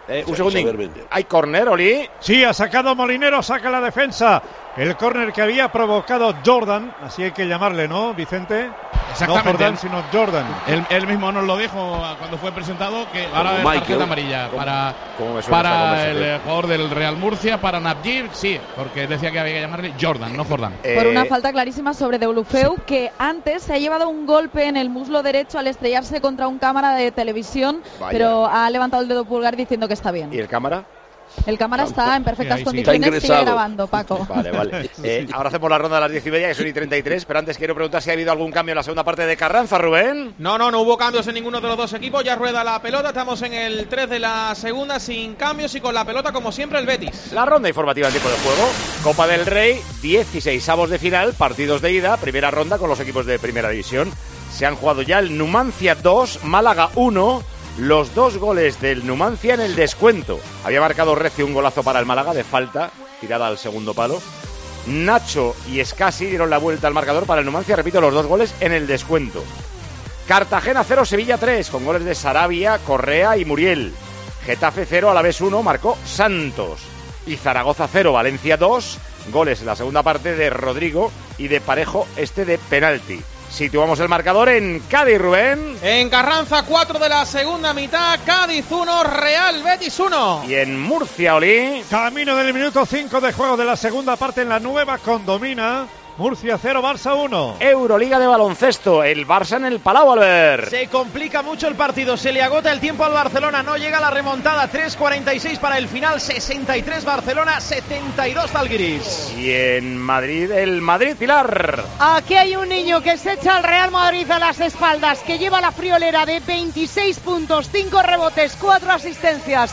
Un segundín. ¿Hay córner, Oli? Sí, ha sacado Molinero, saca la defensa. El córner que había provocado Jordan, así hay que llamarle, ¿no, Vicente? Exactamente. No Jordan, sino Jordan. Él mismo nos lo dijo cuando fue presentado, que ahora es tarjeta amarilla para el jugador del Real Murcia, para Nabjib, sí, porque decía que había que llamarle Jordan, no Jordan. Por una falta clarísima sobre Deulofeu, que antes se ha llevado un golpe en el muslo derecho al estrellarse contra un cámara de televisión, pero ha levantado el dedo pulgar diciendo que está bien. ¿Y el cámara? El cámara está en perfectas condiciones, sigue grabando, Paco. Vale. Ahora hacemos la ronda a las 10:30, que son y 33, pero antes quiero preguntar si ha habido algún cambio en la segunda parte de Carranza, Rubén. No hubo cambios en ninguno de los dos equipos, ya rueda la pelota, estamos en el 3 de la segunda, sin cambios y con la pelota como siempre el Betis. La ronda informativa en tiempo de juego, Copa del Rey, 16avos de final, partidos de ida, primera ronda con los equipos de primera división. Se han jugado ya el Numancia 2, Málaga 1, los 2 goles del Numancia en el descuento. Había marcado Recio un golazo para el Málaga de falta, tirada al segundo palo. Nacho y Escasi dieron la vuelta al marcador para el Numancia, repito, los 2 goles en el descuento. Cartagena 0, Sevilla 3, con goles de Sarabia, Correa y Muriel. Getafe 0, Alavés 1, marcó Santos. Y Zaragoza 0, Valencia 2, goles en la segunda parte de Rodrigo y de Parejo, de penalti. Situamos el marcador en Cádiz, Rubén. En Carranza, 4 de la segunda mitad, Cádiz 1, Real Betis 1. Y en Murcia, Oli. Camino del minuto 5 de juego de la segunda parte en la nueva Condomina. Murcia 0, Barça 1. Euroliga de baloncesto, el Barça en el Palau, Albert. Se complica mucho el partido, se le agota el tiempo al Barcelona, no llega la remontada, 3:46 para el final, 63 Barcelona, 72 Zalgiris. Y en Madrid, el Madrid, Pilar. Aquí hay un niño que se echa al Real Madrid a las espaldas, que lleva la friolera de 26 puntos, 5 rebotes, 4 asistencias,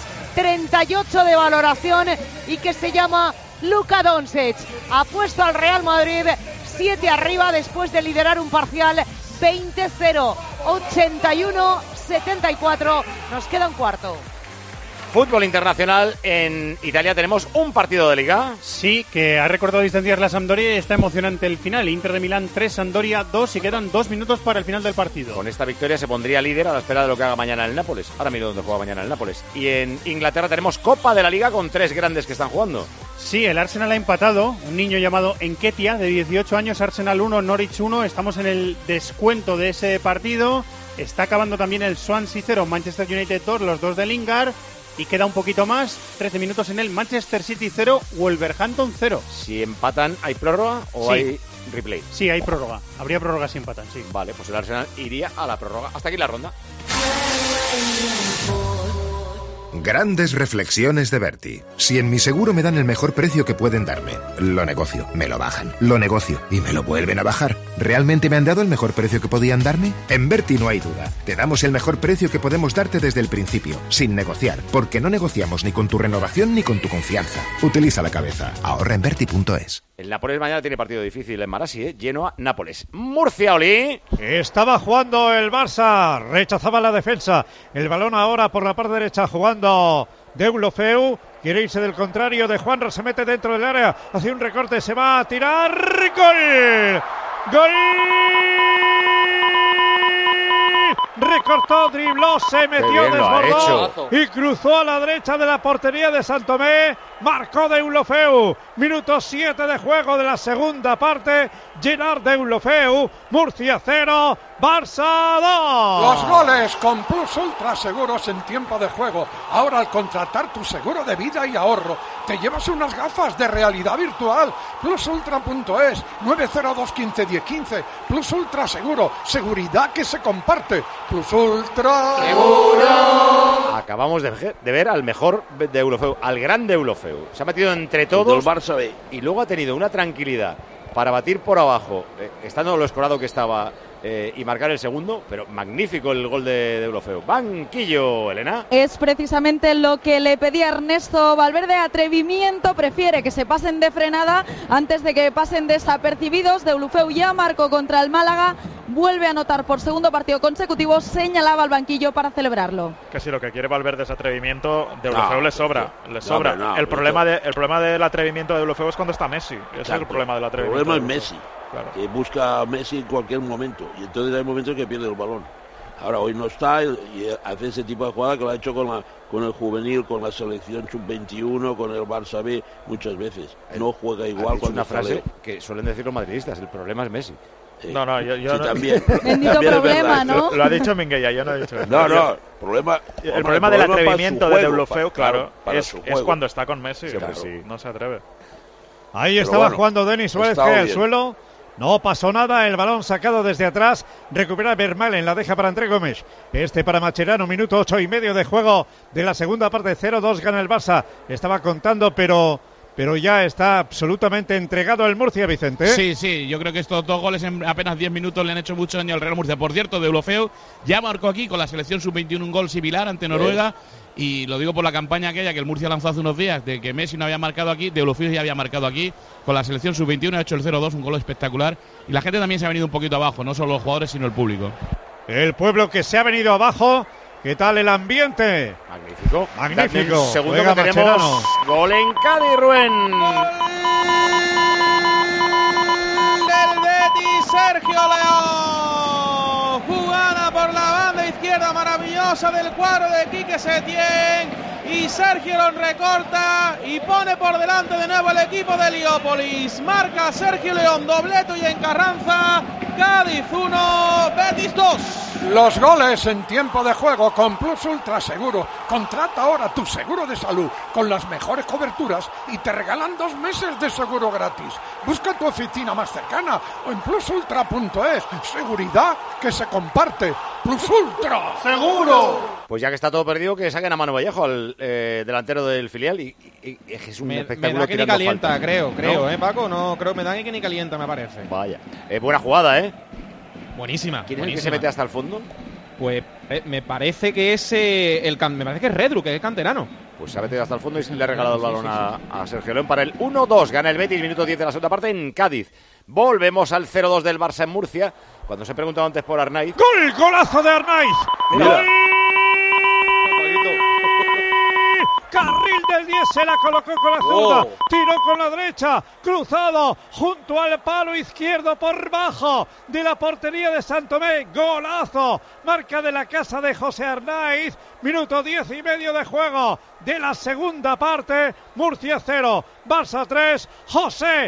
38 de valoración y que se llama Luka Doncic. Ha puesto al Real Madrid 7 arriba después de liderar un parcial 20-0, 81-74. Nos queda un cuarto. Fútbol internacional, en Italia tenemos un partido de Liga. Sí, que ha recortado distancias la Sampdoria y está emocionante el final. Inter de Milán 3, Sampdoria 2 y quedan 2 minutos para el final del partido. Con esta victoria se pondría líder a la espera de lo que haga mañana el Nápoles. Ahora miro dónde juega mañana el Nápoles. Y en Inglaterra tenemos Copa de la Liga con 3 grandes que están jugando. Sí, el Arsenal ha empatado. Un niño llamado Nketiah, de 18 años, Arsenal 1, Norwich 1. Estamos en el descuento de ese partido. Está acabando también el Swansea 0, Manchester United 2, los 2 de Lingard. Y queda un poquito más, 13 minutos en el Manchester City 0, Wolverhampton 0. Si empatan, ¿hay prórroga o hay replay? Sí, hay prórroga. Habría prórroga si empatan, sí. Vale, pues el Arsenal iría a la prórroga. Hasta aquí la ronda. Grandes reflexiones de Berti. Si en mi seguro me dan el mejor precio que pueden darme, lo negocio, me lo bajan. Lo negocio y me lo vuelven a bajar. ¿Realmente me han dado el mejor precio que podían darme? En Berti no hay duda. Te damos el mejor precio que podemos darte desde el principio, sin negociar, porque no negociamos ni con tu renovación ni con tu confianza. Utiliza la cabeza. Ahorra en Berti.es. El Nápoles mañana tiene partido difícil en Marassi, Genoa-Nápoles. Murcia, Oli. Estaba jugando el Barça, rechazaba la defensa. El balón ahora por la parte derecha jugando Deulofeu. Quiere irse del contrario de Juanra, se mete dentro del área, hace un recorte, se va a tirar. ¡Gol! ¡Gol! Recortó, dribló, se metió, desbordó y cruzó a la derecha de la portería de Santomé. Marcó Deulofeu. Minuto 7 de juego de la segunda parte. Gerard Deulofeu. Murcia 0, Barça 2. Los goles con Plus Ultra Seguros en tiempo de juego. Ahora al contratar tu seguro de vida y ahorro, te llevas unas gafas de realidad virtual. Plusultra.es, 902 15 10 15. Plus Ultra Seguro, seguridad que se comparte. Plus Ultra Seguro. Acabamos de ver al mejor Deulofeu, al gran Deulofeu. Se ha metido entre todos y luego ha tenido una tranquilidad para batir por abajo, estando lo escorado que estaba, y marcar el segundo, pero magnífico el gol de Deulofeu. Banquillo, Elena. Es precisamente lo que le pedía Ernesto Valverde, atrevimiento, prefiere que se pasen de frenada antes de que pasen desapercibidos. Deulofeu ya marcó contra el Málaga, vuelve a anotar por segundo partido consecutivo, señalaba al banquillo para celebrarlo. Que si lo que quiere Valverde es atrevimiento, Deulofeu le sobra. El problema del atrevimiento de Deulofeu es cuando está Messi. Ese es el problema del atrevimiento. El problema es Messi. Claro. Que busca a Messi en cualquier momento y entonces hay momentos que pierde el balón. Ahora hoy no está y hace ese tipo de jugada que lo ha hecho con con el juvenil, con la selección sub-21, con el Barça B, muchas veces. No juega igual cuando una frase que suelen decir los madridistas, el problema es Messi. No, yo sí, no. También. Bendito problema, ¿no? Lo ha dicho Minguella, yo no he dicho eso. No, el problema del atrevimiento de Deulofeu, claro, es cuando está con Messi. Sí, claro, sí. No se atreve. Ahí estaba jugando Denis Suárez, cae al suelo. No pasó nada, el balón sacado desde atrás, recupera Vermaelen, la deja para André Gómez. Para Mascherano, minuto 8:30 de juego de la segunda parte, 0-2 gana el Barça. Estaba contando, pero ya está absolutamente entregado el Murcia, Vicente. Sí, yo creo que estos 2 goles en apenas 10 minutos le han hecho mucho daño al Real Murcia. Por cierto, Deulofeu ya marcó aquí con la selección sub-21 un gol similar ante Noruega. Y lo digo por la campaña aquella que el Murcia lanzó hace unos días, de que Messi no había marcado aquí, Deulofeu ya había marcado aquí. Con la selección sub-21 ha hecho el 0-2, un gol espectacular. Y la gente también se ha venido un poquito abajo, no solo los jugadores, sino el público. El pueblo que se ha venido abajo. ¿Qué tal el ambiente? Magnífico. Un segundo que tenemos. Mascherano. Gol en Cádiz, Rubén. Del Betis, Sergio León. Jugada por la banda izquierda maravillosa del cuadro de Quique Setién. Y Sergio León recorta y pone por delante de nuevo el equipo de Heliópolis. Marca Sergio León, dobleto y en Carranza. Cádiz 1, Betis 2. Los goles en tiempo de juego con Plus Ultra Seguro. Contrata ahora tu seguro de salud con las mejores coberturas y te regalan 2 meses de seguro gratis. Busca tu oficina más cercana o en plusultra.es. Seguridad que se comparte. Plus Ultra Seguro. Pues ya que está todo perdido, que saquen a Manu Vallejo, al delantero del filial, y es un espectáculo. Me da que ni calienta, falta. creo, ¿No? Paco, no creo, me da que ni calienta, me parece. Vaya, buena jugada, Buenísima. ¿Quién es el que se mete hasta el fondo? Pues me parece que es me parece que es Redru, que es el canterano. Pues se ha metido hasta el fondo y le ha regalado el balón a Sergio León para el 1-2. Gana el Betis, minuto 10 de la segunda parte en Cádiz. Volvemos al 0-2 del Barça en Murcia. Cuando se preguntaba antes por Arnaiz. ¡Golazo de Arnaiz! ¡Gol! Carril del 10, se la colocó con la zurda, tiró con la derecha, cruzado junto al palo izquierdo por bajo de la portería de Santomé. Golazo, marca de la casa de José Arnaiz. Minuto 10:30 de juego de la segunda parte. Murcia 0, Barça 3, José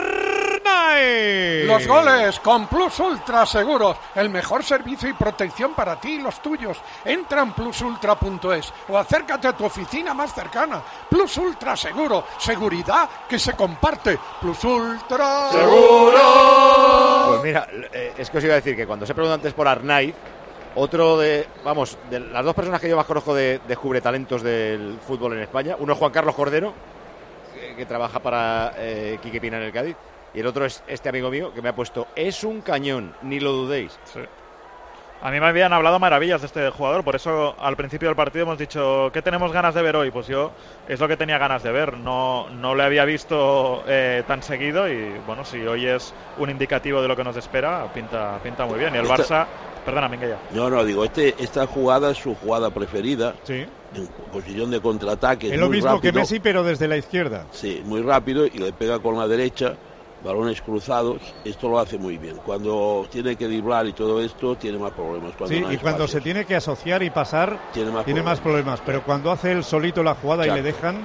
Arnaiz. Los goles con Plus Ultra Seguros, el mejor servicio y protección para ti y los tuyos. Entra en plusultra.es o acércate a tu oficina más cercana. Plus Ultra Seguro, seguridad que se comparte. Plus Ultra Seguro. Pues mira, es que os iba a decir que cuando se preguntó antes por Arnaiz, otro de las 2 personas que yo más conozco de talentos del fútbol en España, uno es Juan Carlos Cordero, que trabaja para Quique Pina en el Cádiz, y el otro es este amigo mío que me ha puesto, es un cañón, ni lo dudéis. Sí. A mí me habían hablado maravillas de este jugador, por eso al principio del partido hemos dicho, ¿qué tenemos ganas de ver hoy? Pues yo es lo que tenía ganas de ver, no le había visto tan seguido y bueno, si hoy es un indicativo de lo que nos espera, pinta muy bien. Y el Barça, perdona, Minguella. No, digo, esta jugada es su jugada preferida, en posición de contraataque. Es lo mismo rápido, que Messi, pero desde la izquierda. Sí, muy rápido y le pega con la derecha. Balones cruzados, esto lo hace muy bien. Cuando tiene que driblar y todo esto, tiene más problemas. Cuando se tiene que asociar y pasar, tiene más problemas. Pero cuando hace él solito la jugada y le dejan...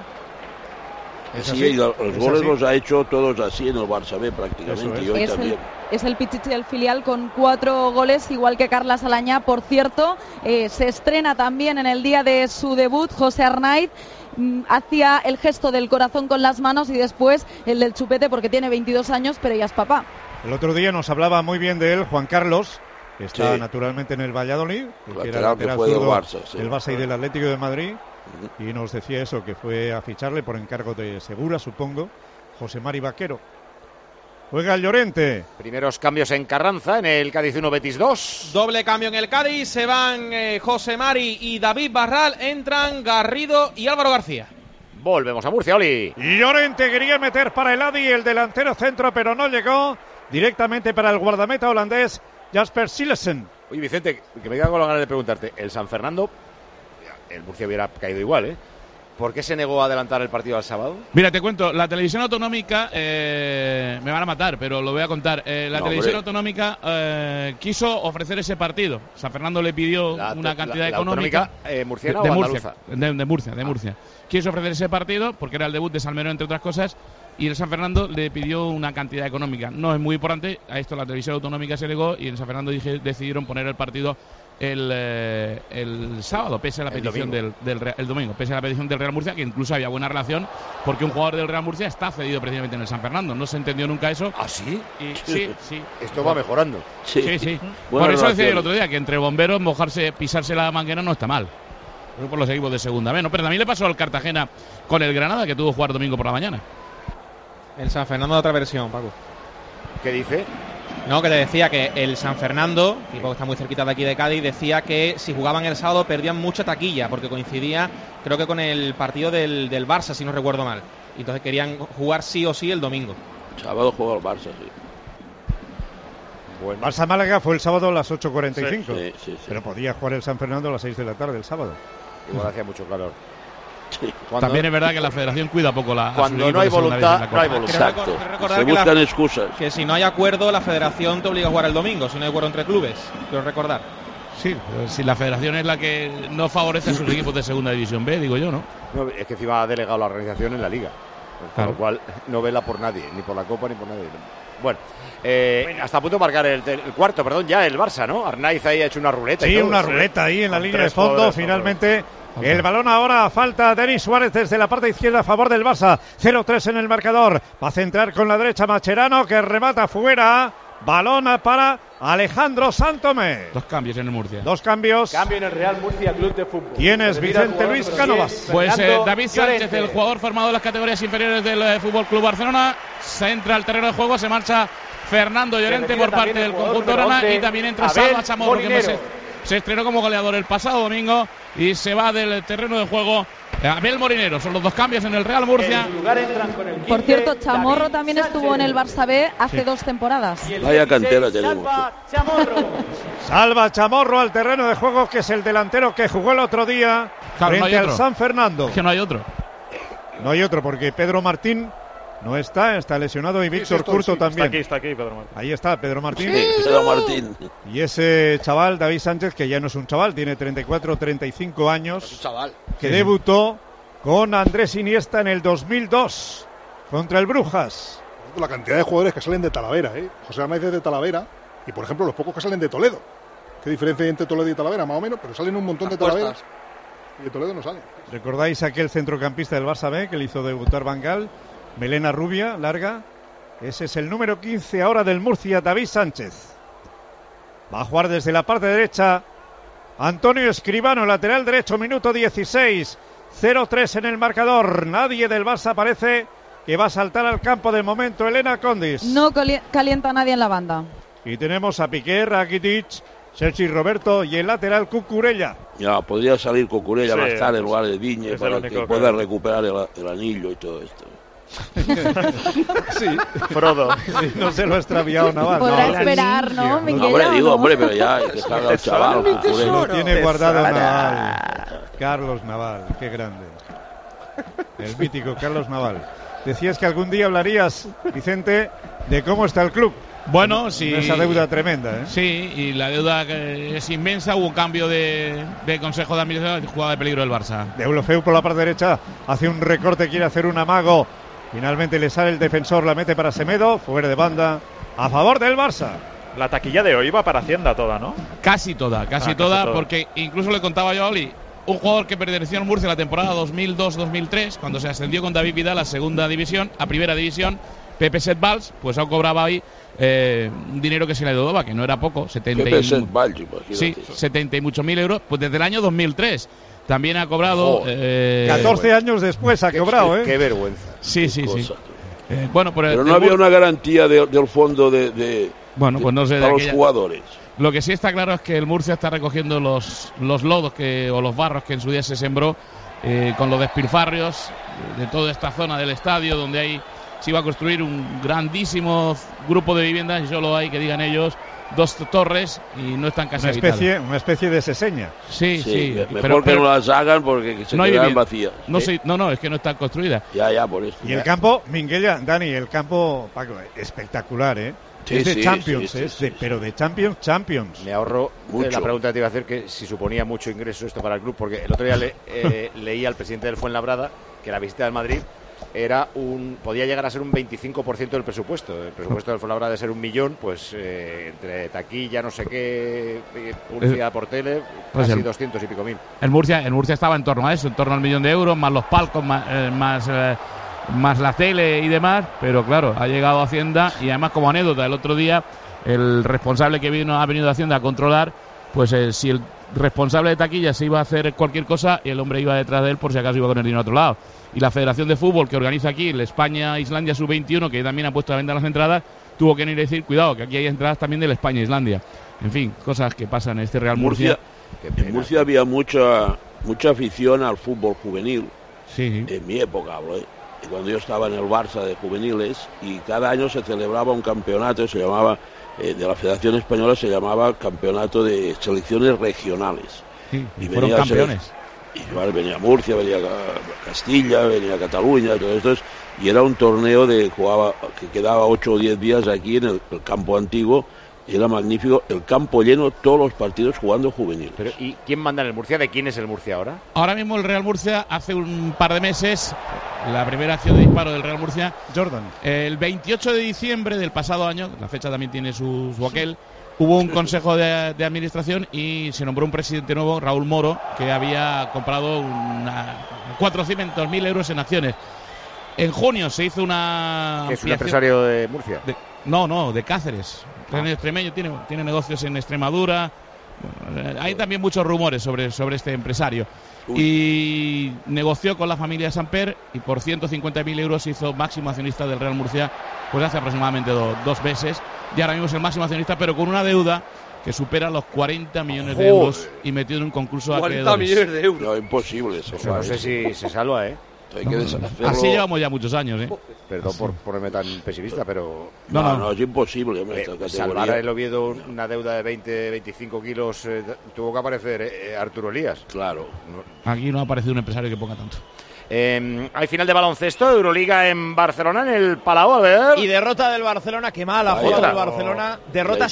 Los goles los ha hecho todos así en el Barça B prácticamente, y hoy también. Es el Pichichi del filial con 4 goles, igual que Carla Salañá. Por cierto, se estrena también en el día de su debut José Arnaiz. Hacía el gesto del corazón con las manos y después el del chupete porque tiene 22 años, pero ya es papá. El otro día nos hablaba muy bien de él Juan Carlos, que está naturalmente en el Valladolid, que era lateral zurdo del Barça y del Atlético de Madrid, y nos decía eso, que fue a ficharle por encargo de Segura, supongo, José Mari Vaquero. Juega el Llorente. Primeros cambios en Carranza, en el Cádiz 1, Betis 2. Doble cambio en el Cádiz, se van José Mari y David Barral, entran Garrido y Álvaro García. Volvemos a Murcia, Oli. Llorente quería meter para el Adi, el delantero centro, pero no llegó. Directamente para el guardameta holandés, Jasper Silesen. Oye, Vicente, que me quedo con la ganas de preguntarte, el San Fernando, el Murcia hubiera caído igual, ¿Por qué se negó a adelantar el partido al sábado? Mira, te cuento, la televisión autonómica, me van a matar, pero lo voy a contar. Televisión autonómica quiso ofrecer ese partido. San Fernando le pidió una cantidad económica. ¿Murciana o andaluza? De Murcia. Quiso ofrecer ese partido porque era el debut de Salmerón, entre otras cosas, y el San Fernando le pidió una cantidad económica. No es muy importante, a esto la televisión autonómica se negó y en San Fernando decidieron poner el partido el sábado, pese a la petición el domingo, pese a la petición del Real Murcia, que incluso había buena relación, porque un jugador del Real Murcia está cedido precisamente en el San Fernando. No se entendió nunca eso. ¿Ah, sí? Sí. Esto va mejorando. Sí. Por eso decía el otro día que entre bomberos pisarse la manguera no está mal. Por los equipos de segunda B, ¿no? Pero también le pasó al Cartagena con el Granada, que tuvo que jugar domingo por la mañana. El San Fernando de otra versión, Paco. ¿Qué dice? No, que te decía que el San Fernando, equipo que está muy cerquita de aquí de Cádiz, decía que si jugaban el sábado perdían mucha taquilla, porque coincidía, creo que con el partido del Barça, si no recuerdo mal. Y entonces querían jugar sí o sí el domingo. Sábado juega el Barça, sí. Bueno. Barça-Málaga fue el sábado a las 8:45. Sí. Pero podía jugar el San Fernando a las 6 de la tarde el sábado. Igual hacía mucho calor. También es verdad que la federación cuida poco cuando no hay voluntad, no hay voluntad. Exacto. Se buscan excusas. Que si no hay acuerdo, la federación te obliga a jugar el domingo, si no hay acuerdo entre clubes. Quiero recordar. Sí, pero si la federación es la que no favorece a sus equipos de segunda división B, digo yo, ¿no? No, es que encima ha delegado la organización en la liga. Con lo cual no vela por nadie, ni por la Copa ni por nadie. Bueno, hasta a punto de marcar el cuarto, ya el Barça, ¿no? Arnaiz ahí ha hecho una ruleta. Sí, una ruleta ahí en la línea de fondo, finalmente. El balón ahora, falta Denis Suárez desde la parte izquierda a favor del Barça. 0-3 en el marcador. Va a centrar con la derecha Mascherano, que remata fuera. Balón para Alejandro Santomé. 2 cambios en el Murcia. 2 cambios. Cambio en el Real Murcia Club de Fútbol. ¿Quién es Vicente Luis Cánovas? Pues David Sánchez, el jugador formado en las categorías inferiores del Fútbol Club Barcelona. Se entra al terreno de juego, se marcha Fernando Llorente por parte del conjunto Rana y también entra Salva Chamorro, que se estrenó como goleador el pasado domingo y se va del terreno de juego Abel Morinero. Son los 2 cambios en el Real Murcia. Por cierto, Chamorro también estuvo en el Barça B hace 2 temporadas. Vaya cantera tenemos. Salva Chamorro al terreno de juego, que es el delantero que jugó el otro día frente al San Fernando. Que no hay otro. No hay otro, porque Pedro Martín no está lesionado y Víctor Curto también. Está aquí Pedro Martín. Ahí está Pedro Martín. Sí, Pedro Martín. Y ese chaval, David Sánchez, que ya no es un chaval, tiene 35 años. Es un chaval. Que debutó con Andrés Iniesta en el 2002 contra el Brujas. La cantidad de jugadores que salen de Talavera, José Arnaiz es de Talavera y, por ejemplo, los pocos que salen de Toledo. ¿Qué diferencia hay entre Toledo y Talavera? Más o menos, pero salen un montón de Talaveras y de Toledo no salen. ¿Recordáis aquel centrocampista del Barça B que le hizo debutar Van Gaal? Melena rubia, larga. Ese es el número 15 ahora del Murcia, David Sánchez. Va a jugar desde la parte derecha Antonio Escribano, lateral derecho, minuto 16. 0-3 en el marcador. Nadie del Barça parece que va a saltar al campo de momento. Elena Condis. No calienta a nadie en la banda. Y tenemos a Piqué, Rakitic, Sergi Roberto y el lateral Cucurella. Ya, podría salir Cucurella más tarde en lugar de Viñe para que pueda recuperar el anillo y todo esto. Sí, Frodo. Sí, no se lo ha extraviado Naval. Podrá esperar, ¿no? Hombre, pero ya hay que salga el chaval. Lo tiene guardado Naval. Carlos Naval, qué grande. El mítico Carlos Naval. Decías que algún día hablarías, Vicente, de cómo está el club. Bueno, sí. Esa deuda tremenda, Sí, y la deuda es inmensa. Hubo un cambio de consejo de administración, jugada de peligro del Barça. Deulofeu por la parte derecha hace un recorte, quiere hacer un amago. Finalmente le sale el defensor, la mete para Semedo, fuera de banda, a favor del Barça. La taquilla de hoy va para Hacienda toda, ¿no? Casi toda, porque incluso le contaba yo a Oli, un jugador que perteneció al Murcia la temporada 2002-2003, cuando se ascendió con David Vidal a segunda división, a primera división, Pepe Setbals, pues aún cobraba ahí un dinero que se le daba, que no era poco, 70 y muchos mil euros, pues desde el año 2003. También ha cobrado 14 años después ha cobrado, Qué vergüenza. Sí. Bueno, pero no había una garantía del fondo bueno, pues no sé, para los jugadores. Lo que sí está claro es que el Murcia está recogiendo los lodos o los barros que en su día se sembró con los despilfarrios de toda esta zona del estadio, donde se iba a construir un grandísimo grupo de viviendas y solo hay, que digan ellos, dos torres y no están casi habitadas. Una especie de seseña. Sí. Mejor que no las hagan porque se quedan vacías. No, es que no están construidas. Ya, por eso. Y el campo, Minguella, Dani, el campo, Paco, espectacular, ¿eh? Sí, es de Champions, sí. Pero de Champions. Me ahorro mucho. La pregunta que te iba a hacer, que si suponía mucho ingreso esto para el club, porque el otro día leí al presidente del Fuenlabrada que la visita del Madrid podía llegar a ser un 25% del presupuesto. El presupuesto del Fuenlabrada de ser 1 millón, pues entre taquilla, no sé qué, publicidad por tele, pues casi 200 y pico mil. El Murcia estaba en torno a eso, en torno al 1 millón de euros, más los palcos, más la tele y demás, pero claro, ha llegado Hacienda y además, como anécdota, el otro día el responsable que ha venido de Hacienda a controlar, pues si el responsable de taquilla se iba a hacer cualquier cosa, y el hombre iba detrás de él por si acaso iba con el dinero a otro lado. Y la Federación de Fútbol, que organiza aquí el España-Islandia Sub-21, que también ha puesto a venta las entradas, tuvo que ir a decir, cuidado, que aquí hay entradas también del España-Islandia. En fin, cosas que pasan en este Real Murcia. En Murcia había mucha afición al fútbol juvenil. Sí. En mi época hablo, cuando yo estaba en el Barça de juveniles, y cada año se celebraba un campeonato, se llamaba de la Federación Española, se llamaba Campeonato de Selecciones Regionales. Sí, y fueron campeones. Venía Murcia, venía Castilla, venía Cataluña, todo esto, y era un torneo que quedaba 8 o 10 días aquí en el campo antiguo. Era magnífico, el campo lleno, todos los partidos jugando juveniles. Pero, ¿y quién manda en el Murcia? ¿De quién es el Murcia ahora? Ahora mismo el Real Murcia, hace un par de meses, la primera acción de disparo del Real Murcia, Jordan. El 28 de diciembre del pasado año, la fecha también tiene su aquel, hubo un consejo de administración y se nombró un presidente nuevo, Raúl Moro, que había comprado 400.000 euros en acciones. En junio se hizo una... ¿Que es un empresario de Murcia? No, de Cáceres. Extremeño, tiene negocios en Extremadura. Bueno, hay también muchos rumores sobre este empresario. Y negoció con la familia Samper y por 150.000 euros se hizo máximo accionista del Real Murcia pues hace aproximadamente 2 meses. Y ahora mismo es el máximo accionista, pero con una deuda que supera los 40 millones de euros y metido en un concurso de acreedores. 40 millones de euros. No, imposible eso. No sé si se salva, Hay que deshacerlo. Así llevamos ya muchos años, Perdón por ponerme tan pesimista, pero... No, es imposible. Salvar el Oviedo una deuda de 25 kilos, tuvo que aparecer Arturo Elías. Claro. Aquí no ha aparecido un empresario que ponga tanto. Hay final de baloncesto, Euroliga en Barcelona, en el Palau, a ver. Y derrota del Barcelona, que mala foto del Barcelona. Derrota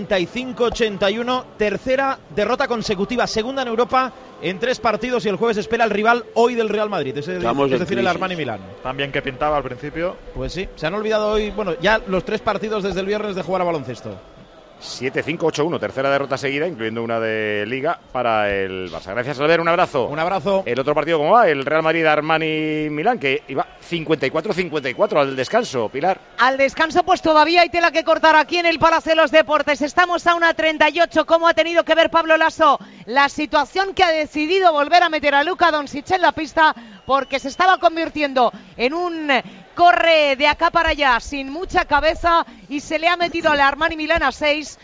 75-81, tercera derrota consecutiva, segunda en Europa en 3 partidos, y el jueves espera el rival hoy del Real Madrid, es decir, el Armani Milán. También que pintaba al principio. Pues sí, se han olvidado hoy, ya los 3 partidos desde el viernes de jugar a baloncesto. 7-5-8-1, tercera derrota seguida, incluyendo una de Liga para el Barça. Gracias, Albert, un abrazo. Un abrazo. El otro partido, ¿cómo va? El Real Madrid-Armani-Milán, que iba 54-54 al descanso, Pilar. Al descanso, pues todavía hay tela que cortar aquí en el Palacio de los Deportes. Estamos a 1:38. ¿Cómo ha tenido que ver Pablo Lasso la situación que ha decidido volver a meter a Luka Doncic en la pista? Porque se estaba convirtiendo en un corre de acá para allá sin mucha cabeza, y se le ha metido al Armani Milán a 6,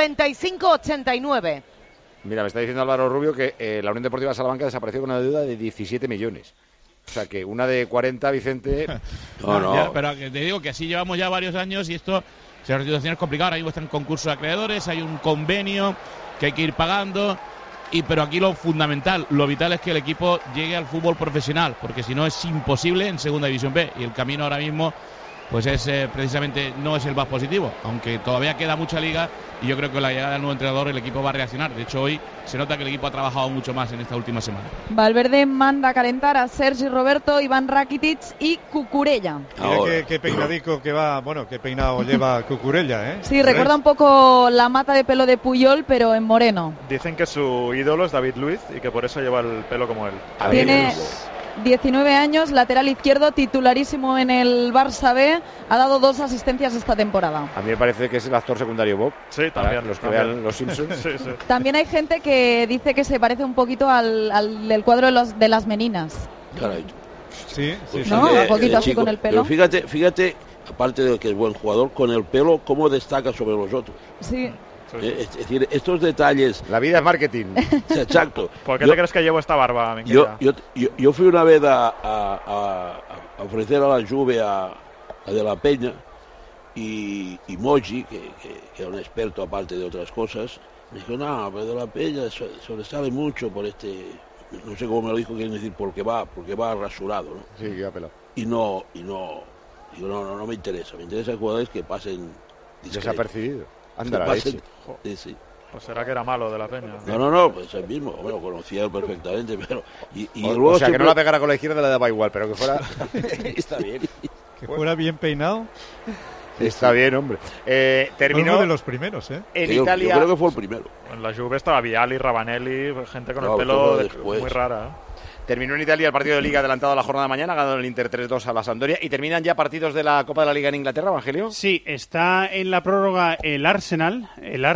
95-89. Mira, me está diciendo Álvaro Rubio que la Unión Deportiva Salamanca desapareció con una deuda de 17 millones. O sea que una de 40, Vicente... No. Ya, pero te digo que así llevamos ya varios años y esto, si la situación es complicada, ahora mismo está en concurso de acreedores, hay un convenio que hay que ir pagando... Pero aquí lo fundamental, lo vital es que el equipo llegue al fútbol profesional, porque si no es imposible en Segunda División B, y el camino ahora mismo pues es precisamente no es el más positivo, aunque todavía queda mucha liga, y yo creo que con la llegada del nuevo entrenador el equipo va a reaccionar. De hecho, hoy se nota que el equipo ha trabajado mucho más en esta última semana. Valverde manda a calentar a Sergi Roberto, Iván Rakitic y Cucurella. Mira qué peinadico que va, qué peinado lleva Cucurella, Sí, recuerda un poco la mata de pelo de Puyol, pero en moreno. Dicen que su ídolo es David Luiz y que por eso lleva el pelo como él. Tiene 19 años, lateral izquierdo, titularísimo en el Barça B, ha dado 2 asistencias esta temporada. A mí me parece que es el actor secundario Bob. Sí, también. Los que vean Los Simpsons. Sí. También hay gente que dice que se parece un poquito al del cuadro de las meninas. Caray. Sí. ¿No? Un poquito así con el pelo. Pero fíjate, aparte de que es buen jugador, con el pelo, cómo destaca sobre los otros. Sí. Es decir, estos detalles... La vida es marketing. Exacto. ¿Por qué te crees que llevo esta barba? Yo fui una vez a ofrecer a la Juve a De La Peña, y Moji, que era un experto aparte de otras cosas, me dijo, no, pero De la Peña sobresale mucho por no sé cómo me lo dijo, quiere decir, porque va rasurado, ¿no? Sí, que va pelado. Y no, digo, no me interesa, me interesan jugadores que pasen desapercibidos. Anda, sí. Pues será que era malo De la Peña. No, pues el mismo, lo conocía luego perfectamente, pero... o sea, que no la pegara con la izquierda le daba igual, pero que fuera... Está bien. Que fuera bien peinado. Está bien, hombre. Terminó uno de los primeros, ¿eh? En Italia... Yo creo que fue el primero. En la Juve estaba Vialli, Ravanelli, gente con el pelo muy rara. Terminó en Italia el partido de Liga adelantado a la jornada de mañana, ganó el Inter 3-2 a la Sampdoria. ¿Y terminan ya partidos de la Copa de la Liga en Inglaterra, Evangelio? Sí, está en la prórroga el Arsenal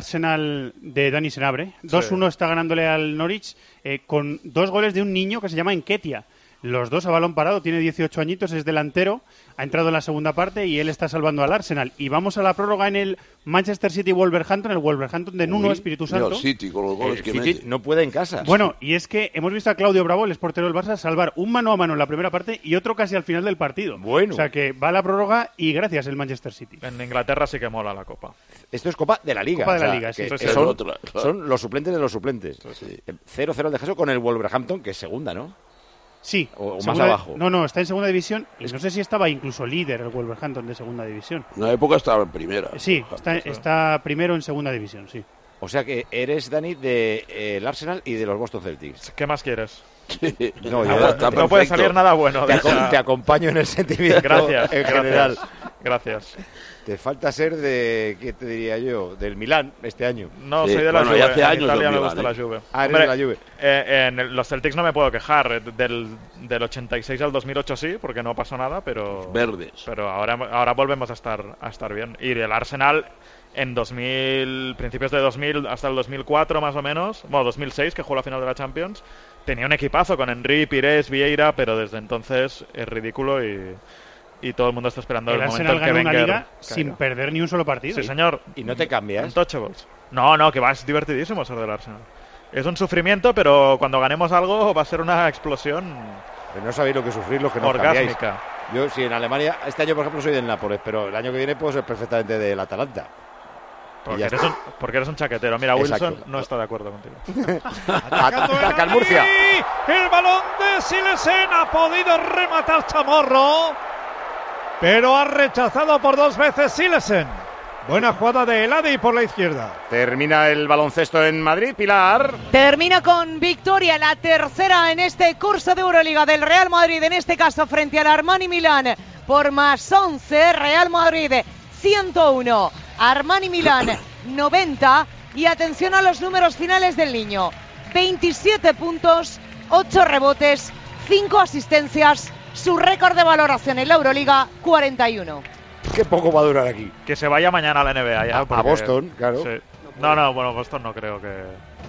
de Dani Senabre. 2-1 está ganándole al Norwich con 2 goles de un niño que se llama Nketiah. Los dos a balón parado, tiene 18 añitos, es delantero, ha entrado en la segunda parte y él está salvando al Arsenal. Y vamos a la prórroga en el Manchester City-Wolverhampton, el Wolverhampton de Nuno Espíritu Santo. El City, con los goles que City no puede en casa. Bueno, y es que hemos visto a Claudio Bravo, el exportero del Barça, salvar un mano a mano en la primera parte y otro casi al final del partido. Bueno. O sea que va a la prórroga y gracias el Manchester City. En Inglaterra sí que mola la Copa. Esto es Copa de la Liga. Copa de la Liga, sí. Son los suplentes de los suplentes. 0-0 el descanso con el Wolverhampton, que es segunda, ¿no? Sí. O más abajo. No, está en segunda división y no sé si estaba incluso líder el Wolverhampton de segunda división. En una época estaba en primera. Sí, está primero en segunda división, sí. O sea que eres, Dani, del Arsenal y de los Boston Celtics. ¿Qué más quieres? No, no puede salir nada bueno. Te acompaño en el sentimiento. Gracias. En general. Gracias. Te falta ser de, ¿qué te diría yo? Del Milán este año. No, soy de la Juve. Hace años en Italia me gusta la Juve. Hombre, de la Juve. En los Celtics no me puedo quejar. Del 86 al 2008 sí, porque no pasó nada, pero... Verdes. Pero ahora volvemos a estar bien. Y el Arsenal en principios de 2000 hasta el 2004 más o menos, bueno, 2006, que jugó la final de la Champions, tenía un equipazo con Henry, Pires, Vieira, pero desde entonces es ridículo y todo el mundo está esperando el momento en que Arsenal ganó una liga caiga. sin perder ni un solo partido. Sí, señor. ¿Y no te cambias? Untouchables. No, que va, es divertidísimo ser del Arsenal. Es un sufrimiento, pero cuando ganemos algo va a ser una explosión. Pero no sabéis lo que sufrir los que no orgásmica. Yo, sí, en Alemania, este año, por ejemplo, soy del Nápoles, pero el año que viene puedo ser perfectamente del Atalanta. Porque eres un chaquetero. Mira, Wilson no está de acuerdo contigo. Ataca el Murcia. El balón de Silesen ha podido rematar Chamorro, pero ha rechazado por 2 veces Silesen. Buena jugada de Eladi por la izquierda. Termina el baloncesto en Madrid, Pilar. Termina con victoria, la tercera en este curso de Euroliga del Real Madrid, en este caso frente al Armani Milán por +11. Real Madrid 101, Armani Milán 90. Y atención a los números finales del niño: 27 puntos, 8 rebotes, 5 asistencias. Su récord de valoración en la Euroliga, 41. Qué poco va a durar aquí. Que se vaya mañana a la NBA ya. A Boston, claro. Sí. No, bueno, Boston no creo que...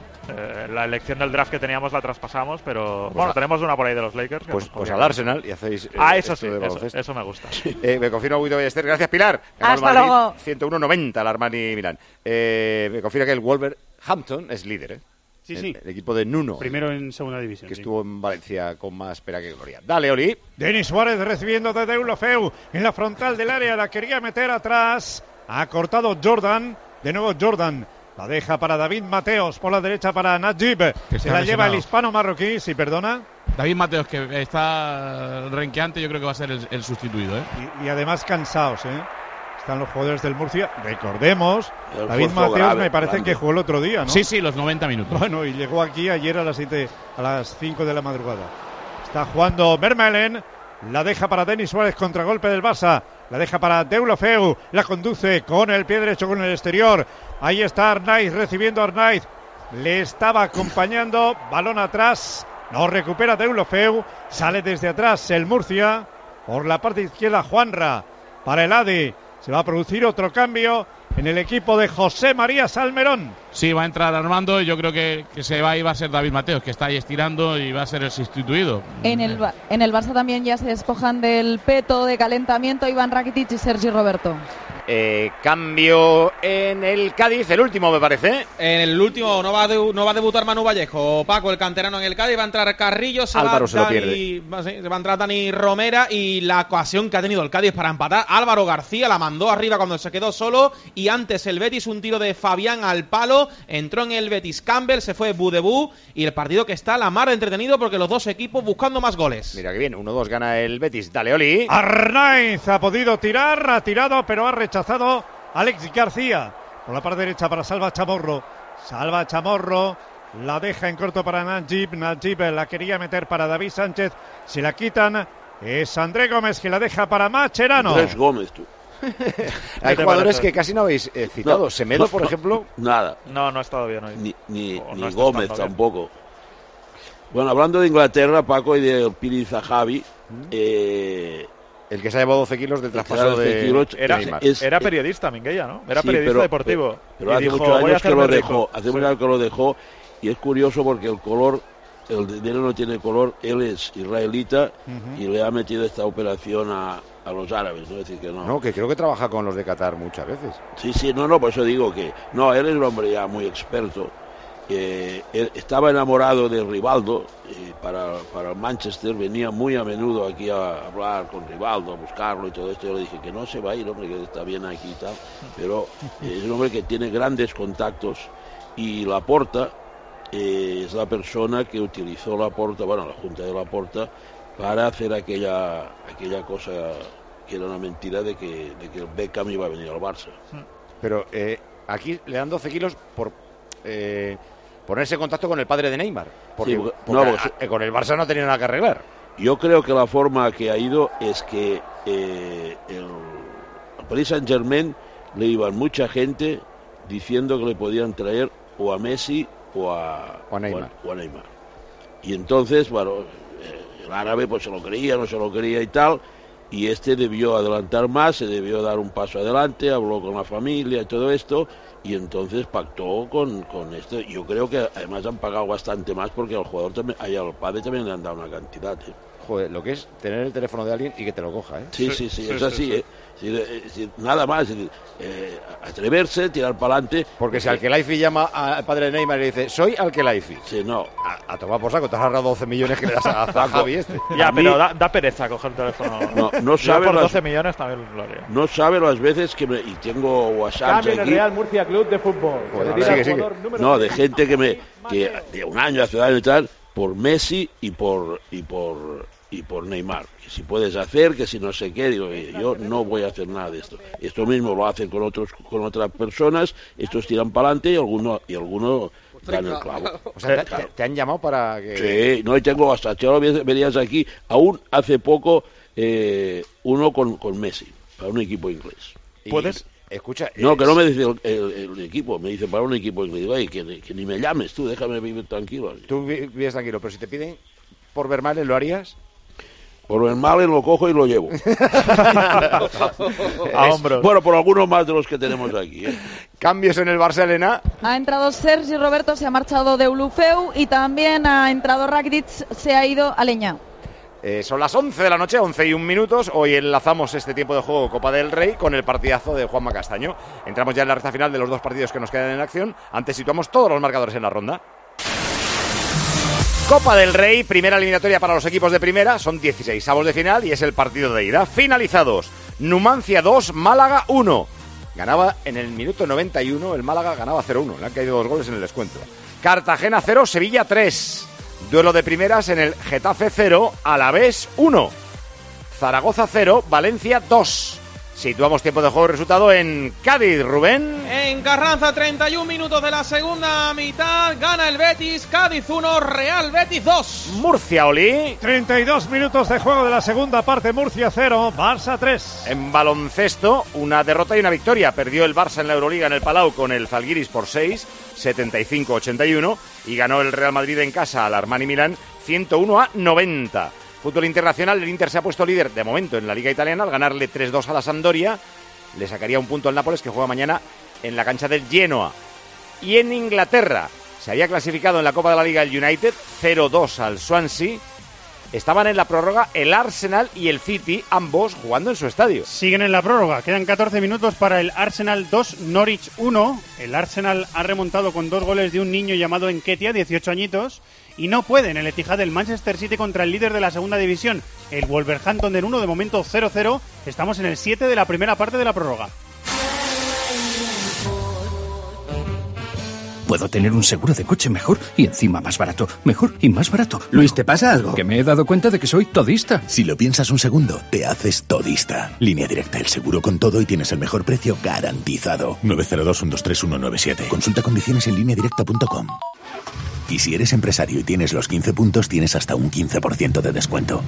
la elección del draft que teníamos la traspasamos, pero... Bueno, tenemos una por ahí de los Lakers. Pues al Arsenal y hacéis... eso sí, eso me gusta. Me confirma Guido Ballester. Gracias, Pilar. Hasta luego. 101-90 al Armani Milán. Me confirma que el Wolverhampton es líder, ¿eh? Sí. El equipo de Nuno. Primero en segunda división. Que estuvo en Valencia con más pena que gloria. Dale, Oli. Denis Suárez recibiendo de Deulofeu en la frontal del área. La quería meter atrás. Ha cortado Jordan. De nuevo Jordan. La deja para David Mateos. Por la derecha para Najib. Se la lleva el hispano marroquí. Sí, perdona. David Mateos, que está renqueante, yo creo que va a ser el sustituido, ¿eh? Y además cansados, ¿eh? Están los jugadores del Murcia. Recordemos, David Mateos grave, me parece que jugó el otro día, ¿no? Sí, los 90 minutos. Bueno, y llegó aquí ayer a las 5 de la madrugada. Está jugando Vermaelen. La deja para Denis Suárez, contragolpe del Barça. La deja para Deulofeu. La conduce con el pie derecho, con el exterior. Ahí está Arnaiz, recibiendo a Arnaiz. Le estaba acompañando. Balón atrás. No recupera Deulofeu. Sale desde atrás el Murcia. Por la parte izquierda, Juanra. Para el Adi. Se va a producir otro cambio en el equipo de José María Salmerón. Sí, va a entrar Armando. Yo creo que se va y va a ser David Mateos, que está ahí estirando y va a ser el sustituido. En el Barça también ya se despojan del peto de calentamiento Iván Rakitic y Sergi Roberto. Cambio en el Cádiz, el último me parece. En el último no va a debutar Manu Vallejo. Paco, el canterano en el Cádiz, va a entrar Carrillo, Álvaro se lo pierde. Va a entrar Dani Romera, y la ocasión que ha tenido el Cádiz para empatar, Álvaro García la mandó arriba cuando se quedó solo, y antes el Betis, un tiro de Fabián al palo, entró en el Betis Campbell, se fue Budebú, y el partido que está la mar de entretenido porque los dos equipos buscando más goles. Mira que bien, 1-2 gana el Betis. Dale, Oli. Arnaiz ha podido tirar, ha tirado, pero ha rechazado Alex García. Por la parte derecha para Salva Chamorro. Salva Chamorro, la deja en corto para Najib. Najib la quería meter para David Sánchez. Si la quitan, es André Gómez que la deja para Mascherano. Andrés Gómez, tú. Hay jugadores que casi no habéis citado. No, Semedo, por ejemplo. Nada. No ha estado bien hoy. Ni Gómez tampoco. Bueno, hablando de Inglaterra, Paco, y de Piri Zahavi, el que se ha llevado 12 kilos del traspaso de Neymar. Era periodista, Minguella, ¿no? Era periodista deportivo. Pero hace muchos años que lo dejó. Hace muchos años que lo dejó. Y es curioso porque el color, el dinero no tiene color. Él es israelita y le ha metido esta operación a los árabes, ¿no? Es decir, que no. No, que creo que trabaja con los de Qatar muchas veces. Sí, por eso digo que. No, él es un hombre ya muy experto. Él estaba enamorado de Rivaldo para el Manchester, venía muy a menudo aquí a hablar con Rivaldo, a buscarlo y todo esto. Yo le dije que no se va a ir, hombre, que está bien aquí y tal, pero es un hombre que tiene grandes contactos, y Laporta es la persona que utilizó la Junta de Laporta para hacer aquella cosa que era una mentira de que el Beckham iba a venir al Barça. Pero aquí le dan 12 kilos por ponerse en contacto con el padre de Neymar, porque con el Barça no tenía nada que arreglar. Yo creo que la forma que ha ido es que el Paris Saint-Germain le iban mucha gente diciendo que le podían traer o a Messi o a Neymar. Y entonces, el árabe pues se lo creía, no se lo creía y tal, y este debió adelantar más, se debió dar un paso adelante, habló con la familia y todo esto, y entonces pactó con esto. Yo creo que además han pagado bastante más porque al jugador también, al padre también le han dado una cantidad. Joder, lo que es tener el teléfono de alguien y que te lo coja, ¿eh? Sí, es así, nada más, atreverse, tirar para adelante. Porque si Al-Khelaifi llama al padre de Neymar y le dice, soy Al-Khelaifi. Sí, no. A tomar por saco, te has ahorrado 12 millones que le das a Javi este. Ya, pero da pereza coger el teléfono. No sabe por 12 millones también lo haría. No sabe las veces que y tengo WhatsApp aquí. El Real Murcia Club de Fútbol. Joder, sigue. No, de gente que de un año, hace años y tal, por Messi y por Neymar, que si puedes hacer, que si no sé qué, digo, yo no voy a hacer nada de esto. Esto mismo lo hacen con otras personas, estos tiran para adelante y alguno dan el clavo. O sea, te han llamado para que... Sí, no, y tengo hasta, ya lo verías aquí, aún hace poco, uno con Messi, para un equipo inglés. ¿Puedes? Escucha... No, que no me dice el equipo, me dice para un equipo inglés. Oye, que ni me llames tú, déjame vivir tranquilo. Tú vives tranquilo, pero si te piden por Vermaelen, ¿lo harías? Por el mal lo cojo y lo llevo. A hombros. Bueno, por algunos más de los que tenemos aquí. Cambios en el Barça, Elena. Ha entrado Sergi Roberto, se ha marchado de Ulufeu, y también ha entrado Rakitic, se ha ido a Leña. Son las 11 de la noche, 11:01. Hoy enlazamos este tiempo de juego Copa del Rey con el partidazo de Juanma Castaño. Entramos ya en la recta final de los dos partidos que nos quedan en acción. Antes situamos todos los marcadores en la ronda. Copa del Rey, primera eliminatoria para los equipos de primera, son 16avos de final y es el partido de ida. Finalizados, Numancia 2, Málaga 1. Ganaba en el minuto 91, el Málaga ganaba 0-1, le han caído 2 goles en el descuento. Cartagena 0, Sevilla 3. Duelo de primeras en el Getafe 0, Alavés 1. Zaragoza 0, Valencia 2. Situamos tiempo de juego y resultado en Cádiz, Rubén. En Carranza, 31 minutos de la segunda mitad. Gana el Betis, Cádiz 1, Real Betis 2. Murcia, Oli. 32 minutos de juego de la segunda parte, Murcia 0, Barça 3. En baloncesto, una derrota y una victoria. Perdió el Barça en la Euroliga en el Palau con el Zalgiris por 6, 75-81. Y ganó el Real Madrid en casa al Armani Milán 101-90. Fútbol internacional, el Inter se ha puesto líder de momento en la Liga Italiana al ganarle 3-2 a la Sampdoria. Le sacaría un punto al Nápoles, que juega mañana en la cancha del Genoa. Y en Inglaterra se había clasificado en la Copa de la Liga el United, 0-2 al Swansea. estaban en la prórroga el Arsenal y el City, ambos jugando en su estadio. Siguen en la prórroga, quedan 14 minutos para el Arsenal 2, Norwich 1. El Arsenal ha remontado con 2 goles de un niño llamado Nketiah, 18 añitos, y no puede en el Etihad del Manchester City contra el líder de la segunda división, el Wolverhampton del 1, de momento 0-0. Estamos en el 7 de la primera parte de la prórroga. Puedo tener un seguro de coche mejor y encima más barato. Mejor y más barato. Luis, ¿te pasa algo? Que me he dado cuenta de que soy todista. Si lo piensas un segundo, te haces todista. Línea Directa, el seguro con todo y tienes el mejor precio garantizado. 902-123-197. Consulta condiciones en lineadirecta.com. Y si eres empresario y tienes los 15 puntos, tienes hasta un 15% de descuento.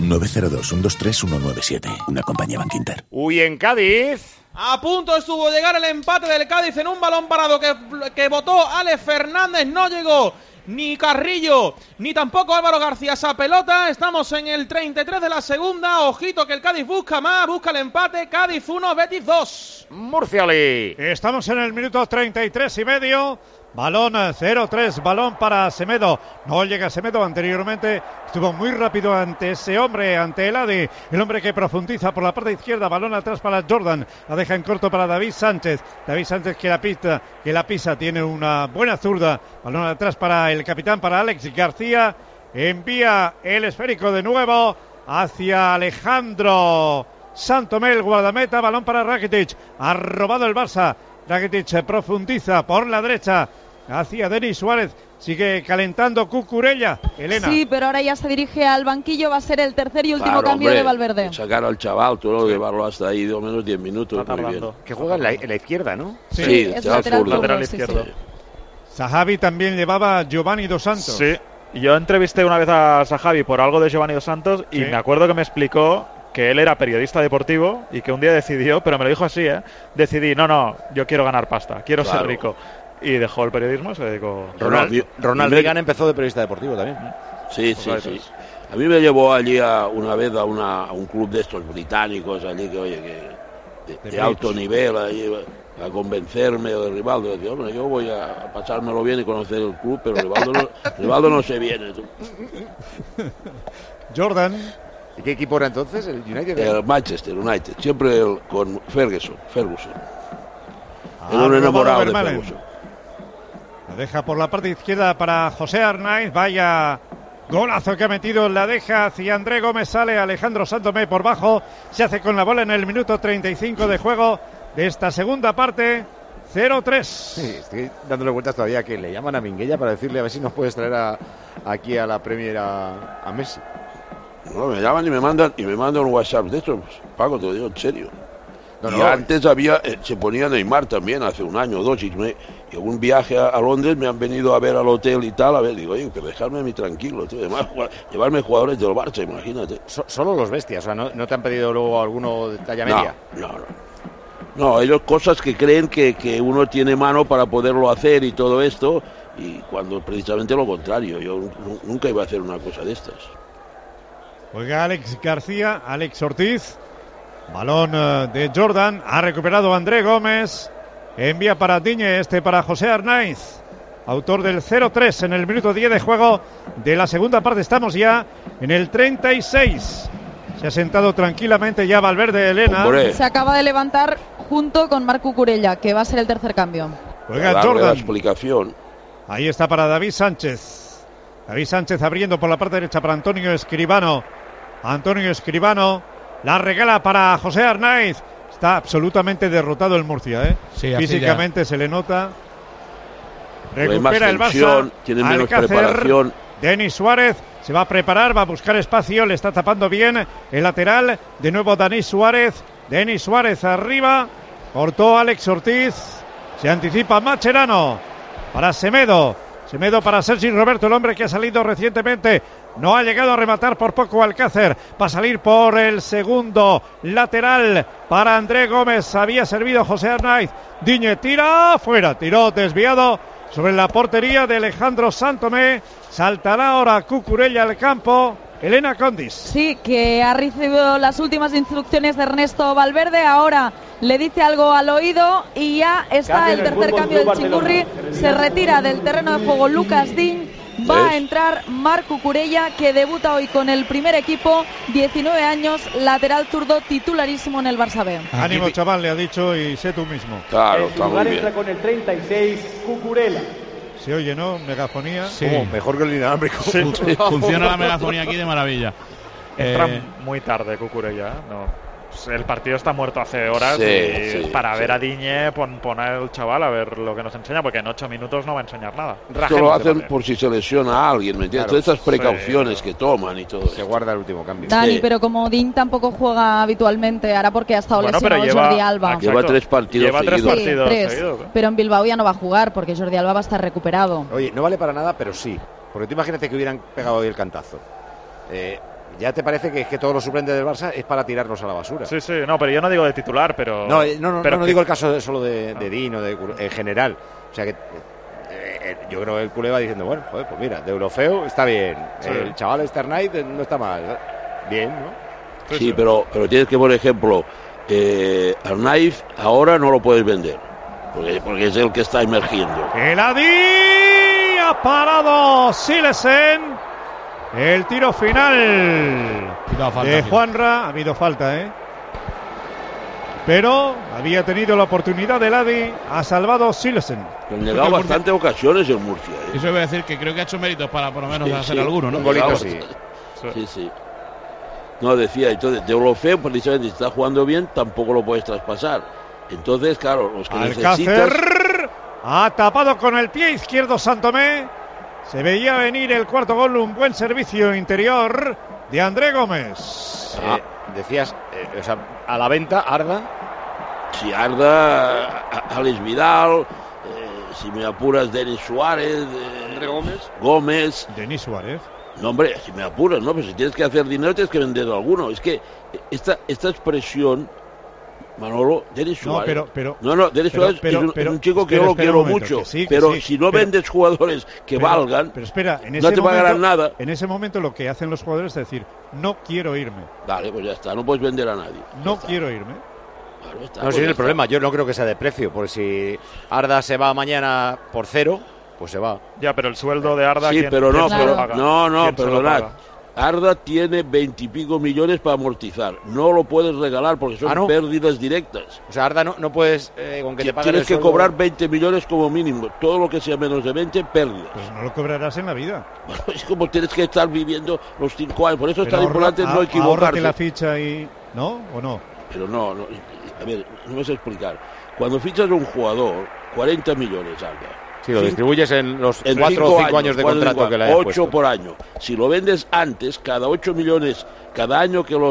902-123-197. Una compañía Bankinter. Uy, en Cádiz. A punto estuvo de llegar el empate del Cádiz en un balón parado que botó Alex Fernández. No llegó ni Carrillo, ni tampoco Álvaro García esa pelota. Estamos en el 33 de la segunda. Ojito que el Cádiz busca más, busca el empate. Cádiz 1, Betis 2. Murciali. Estamos en el minuto 33 y medio. Balón 0-3, balón para Semedo. No llega Semedo, anteriormente estuvo muy rápido ante ese hombre, ante Eladi, el hombre que profundiza por la parte izquierda. Balón atrás para Jordan, la deja en corto para David Sánchez. David Sánchez que la pisa, tiene una buena zurda. Balón atrás para el capitán, para Alex García. Envía el esférico de nuevo hacia Alejandro Santomé, el guardameta. Balón para Rakitic, ha robado el Barça. Rakitic profundiza por la derecha hacia Denis Suárez. Sigue calentando Cucurella. Elena. Sí, pero ahora ya se dirige al banquillo. Va a ser el tercer y último cambio de Valverde. Sacar al chaval, todo llevarlo hasta ahí, de menos 10 minutos. Muy bien. Que juega en la izquierda, ¿no? Sí, es lateral izquierdo. Sí. Sahavi también llevaba Giovanni Dos Santos. Sí, yo entrevisté una vez a Sahavi por algo de Giovanni Dos Santos y me acuerdo que me explicó que él era periodista deportivo y que un día decidió, pero me lo dijo así, decidí, no, yo quiero ganar pasta, quiero ser rico. Y dejó el periodismo, se dedicó. Ronald Reagan empezó de periodista deportivo también. Sí. A mí me llevó allí una vez a un club de estos británicos allí que, oye, de alto nivel, allí, a convencerme de Rivaldo. Decía, hombre, yo voy a pasármelo bien y conocer el club, pero Rivaldo no se viene. Tú. Jordan. ¿Y qué equipo era entonces? ¿El United? El Manchester United, siempre con Ferguson. Era un enamorado de Ferguson. La deja por la parte izquierda para José Arnaiz. Vaya golazo que ha metido. La deja hacia André Gómez. Sale Alejandro Santomé por bajo. Se hace con la bola en el minuto 35 de juego de esta segunda parte. 0-3. Sí, estoy dándole vueltas todavía que le llaman a Minguella para decirle a ver si nos puedes traer aquí a la Premier a Messi. No, me llaman y me mandan un WhatsApp de estos, pues, Paco, te lo digo en serio. Antes se ponía Neymar también, hace un año o dos, y un viaje a Londres me han venido a ver al hotel y tal, a ver, digo, oye, pero dejarme a mí tranquilo, tío, además, llevarme jugadores del Barça, imagínate. Solo los bestias, o sea, ¿no te han pedido luego alguno de talla media? No, ellos cosas que creen que uno tiene mano para poderlo hacer y todo esto, y cuando precisamente lo contrario, yo nunca iba a hacer una cosa de estas. Juega Alex García, Alex Ortiz. Balón de Jordan. Ha recuperado André Gómez. Envía para Digne, para José Arnaiz. Autor del 0-3 en el minuto 10 de juego de la segunda parte. Estamos ya en el 36. Se ha sentado tranquilamente ya Valverde, Elena. Se acaba de levantar junto con Marc Cucurella, que va a ser el tercer cambio. Juega Jordan. La explicación. Ahí está para David Sánchez. David Sánchez abriendo por la parte derecha para Antonio Escribano. La regala para José Arnaiz. Está absolutamente derrotado el Murcia, Sí, físicamente se le nota. Recupera el Barça. Tiene menos preparación. Denis Suárez se va a preparar, va a buscar espacio, le está tapando bien el lateral. De nuevo Denis Suárez arriba. Cortó Alex Ortiz. Se anticipa Mascherano para Semedo para Sergi Roberto, el hombre que ha salido recientemente. No ha llegado a rematar por poco Alcácer. Va a salir por el segundo lateral para André Gómez. Había servido José Arnaiz. Digne tira fuera, tiró desviado sobre la portería de Alejandro Santomé. Saltará ahora Cucurella al campo. Elena Condis. Sí, que ha recibido las últimas instrucciones de Ernesto Valverde. Ahora le dice algo al oído y ya está el tercer cambio del Chingurri. Se retira del terreno de juego Lucas Digne. Va a entrar Marc Cucurella, que debuta hoy con el primer equipo, 19 años, lateral zurdo, titularísimo en el Barça B. Ánimo, chaval, le ha dicho, y sé tú mismo. Claro, en su lugar entra con el 36, Cucurella. Se oye, ¿no? Megafonía. Sí. Mejor que el inalámbrico. Sí. Funciona la megafonía aquí de maravilla. Entra muy tarde Cucurella, ¿no? El partido está muerto hace horas y para ver a Digne poner el chaval a ver lo que nos enseña, porque en 8 minutos no va a enseñar nada. Esto lo hacen por si se lesiona a alguien, ¿me entiendes? Claro, todas estas precauciones que toman y todo. Se guarda el último cambio. Dani, pero como Dean tampoco juega habitualmente, ahora porque ha estado lesionado Jordi Alba. Lleva 3 partidos seguidos. 3, pero en Bilbao ya no va a jugar porque Jordi Alba va a estar recuperado. Oye, no vale para nada, pero sí. Porque tú imagínate que hubieran pegado hoy el cantazo. ¿Ya te parece que todos los suplentes del Barça es para tirarnos a la basura? Sí, no, pero yo no digo de titular, pero... No digo el caso solo de Dino, en general. O sea que yo creo que el culé va diciendo, bueno, joder, pues mira, de Deulofeu está bien, el chaval Sternight no está mal, bien, ¿no? Sí, pero tienes que, por ejemplo, Arnaiz ahora no lo puedes vender, porque es el que está emergiendo. El Adi ha parado Silesen. El tiro final de Juanra. Ha habido falta, pero había tenido la oportunidad de Adi. Ha salvado Silesen. Han llegado bastantes ocasiones en Murcia. Eso iba a decir que creo que ha hecho méritos para por lo menos hacer alguno, ¿no? Un golito sí. Sí. No, decía, entonces, Deulofeu, precisamente, si está jugando bien, tampoco lo puedes traspasar. Entonces, claro, los que necesitas... Ha tapado con el pie izquierdo Santomé. Se veía venir el cuarto gol, un buen servicio interior de André Gómez. Decías, o sea, a la venta, Arda. Si Arda, Alex Vidal, si me apuras, Denis Suárez, André Gómez. Denis Suárez. No, hombre, si me apuras, ¿no? Pero si tienes que hacer dinero, tienes que vender alguno. Es que esta expresión, Manolo, Denis Suárez. Denis Suárez es un chico que yo lo quiero mucho. Pero si no vendes jugadores que valgan, pero espera, no te pagarán nada. En ese momento lo que hacen los jugadores es decir, no quiero irme. Vale, pues ya está, no puedes vender a nadie. No quiero irme. Claro, está, no, sí, el problema, yo no creo que sea de precio, porque si Arda se va mañana por 0, pues se va. Ya, pero el sueldo de Arda... Sí, pero perdonad. Arda tiene 20 y pico millones para amortizar. No lo puedes regalar porque son pérdidas directas. O sea, Arda no puedes, con que te paguen tienes que cobrar 20 millones como mínimo. Todo lo que sea menos de 20, pérdidas. Pues no lo cobrarás en la vida. Bueno, es como tienes que estar viviendo los 5 años. Por eso es tan importante no equivocarse. Ahórrate la ficha y... ¿No? ¿O no? Pero no. A ver, no me sé explicar. Cuando fichas a un jugador, 40 millones, Arda. Si lo distribuyes en los 4 o 5 años de contrato que le hayas 8 puesto. Por año. Si lo vendes antes, cada 8 millones, cada año que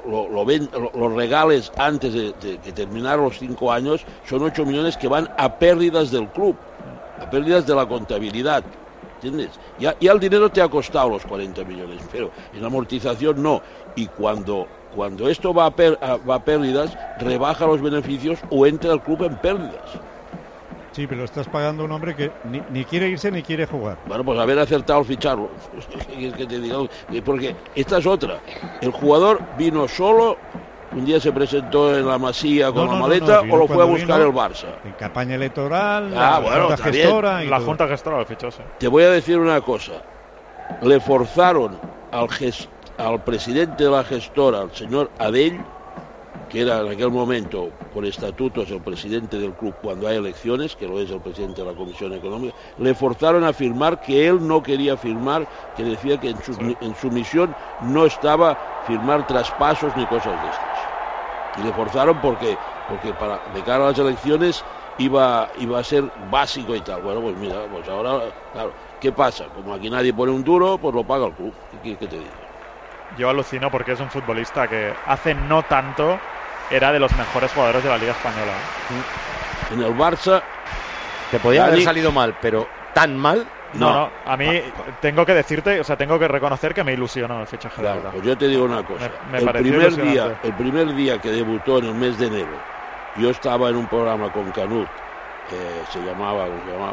lo regales antes de terminar los 5 años, son 8 millones que van a pérdidas del club, a pérdidas de la contabilidad. ¿Entiendes? Ya el dinero te ha costado los 40 millones, pero en la amortización no. Y cuando esto va a pérdidas, rebaja los beneficios o entra el club en pérdidas. Sí, pero estás pagando a un hombre que ni quiere irse ni quiere jugar. Bueno, pues haber acertado al ficharlo. Que te diga, porque esta es otra. El jugador vino solo, un día se presentó en la Masía con la maleta o lo fue a buscar el Barça. En campaña electoral, Junta gestora. La Junta Gestora lo fichó, sí. Te voy a decir una cosa. Le forzaron al presidente de la gestora, al señor Adell, que era en aquel momento, por estatutos, el presidente del club cuando hay elecciones, que lo es el presidente de la Comisión Económica, le forzaron a firmar que él no quería firmar, que decía que en su misión no estaba firmar traspasos ni cosas de estas. Y le forzaron porque de cara a las elecciones iba a ser básico y tal. Bueno, pues mira, pues ahora, claro, ¿qué pasa? Como aquí nadie pone un duro, pues lo paga el club. ¿Qué quieres que te diga? Yo alucino porque es un futbolista que hace no tanto era de los mejores jugadores de la Liga Española. En el Barça... Te podía haber salido mal, pero ¿tan mal? No, a mí tengo que decirte, o sea, tengo que reconocer que me ilusionó el fichaje de Arda. Pues yo te digo una cosa. El primer día que debutó en el mes de enero, yo estaba en un programa con Canut, se llamaba...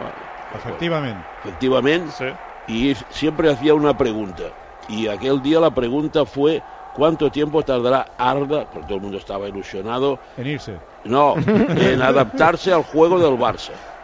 Efectivamente. Sí. Y siempre hacía una pregunta. Y aquel día la pregunta fue ¿cuánto tiempo tardará Arda? Porque todo el mundo estaba ilusionado. En irse. No, en adaptarse al juego del Barça.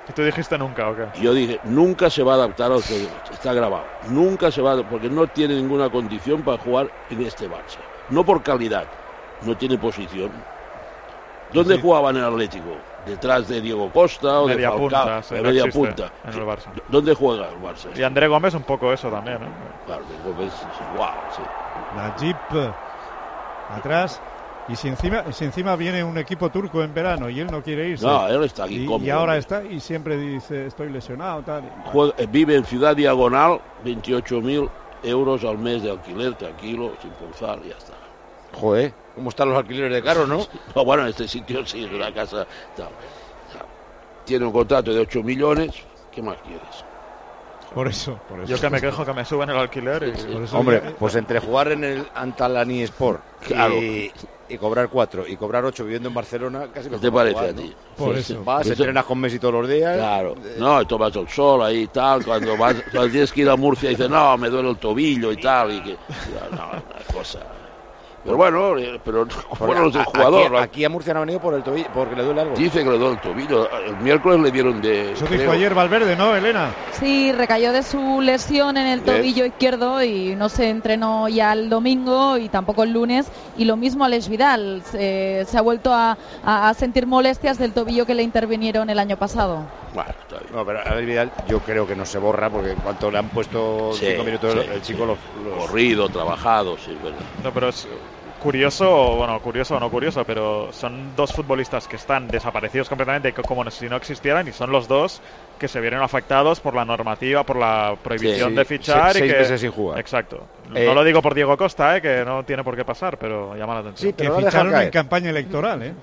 ¿Y tú dijiste nunca o qué? Yo dije, nunca se va a adaptar al Celta. Está grabado. Nunca se va, porque no tiene ninguna condición para jugar en este Barça. No por calidad, no tiene posición. ¿Dónde jugaba en el Atlético? ¿Detrás de Diego Costa o media de Falcao? punta, sí, de media no punta. En el Barça. ¿Dónde juega el Barça? Y André Gómez un poco eso también, ¿no? Claro, Gómez es igual, sí. La Jeep atrás. Y si encima viene un equipo turco en verano y él no quiere irse. No, él está aquí cómodo. Y ahora está y siempre dice, estoy lesionado, tal. Vive en Ciudad Diagonal, 28.000 euros al mes de alquiler, tranquilo, sin pulsar, y ya está. Joder, ¿cómo están los alquileres de caro, no? No, bueno, en este sitio sí, es una casa. Tal. Tiene un contrato de 8 millones, ¿qué más quieres? Por eso. Yo que me quejo que me suben el alquiler. Hombre, pues entre jugar en el Antalani Sport y cobrar 4 y cobrar 8 viviendo en Barcelona, casi ¿Qué te parece a ti? ¿No? Por eso. Vas, entrenas con Messi todos los días. Claro. No, tomas el sol ahí y tal. Cuando tienes que ir a Murcia, dices, no, me duele el tobillo y tal. Y que, no, una cosa. Pero bueno, los del jugador. Aquí a Murcia no ha venido por el tobillo, porque le duele algo. Dice que le duele el tobillo. El miércoles le dieron de. Eso dijo ayer Valverde, ¿no, Elena? Sí, recayó de su lesión en el tobillo izquierdo y no se entrenó ya el domingo y tampoco el lunes. Y lo mismo Alex Vidal. Se ha vuelto a sentir molestias del tobillo que le intervinieron el año pasado. Bueno, está bien. No, pero Alex Vidal yo creo que no se borra porque en cuanto le han puesto 5 minutos el chico los... Corrido, trabajado, sí, verdad. No, pero es curioso o no curioso, pero son dos futbolistas que están desaparecidos completamente, como si no existieran, y son los dos que se vieron afectados por la normativa, por la prohibición de fichar. Seis y que, meses sin jugar. Exacto. No lo digo por Diego Costa, que no tiene por qué pasar, pero llama la atención. Sí, pero que ficharon en campaña electoral, ¿eh?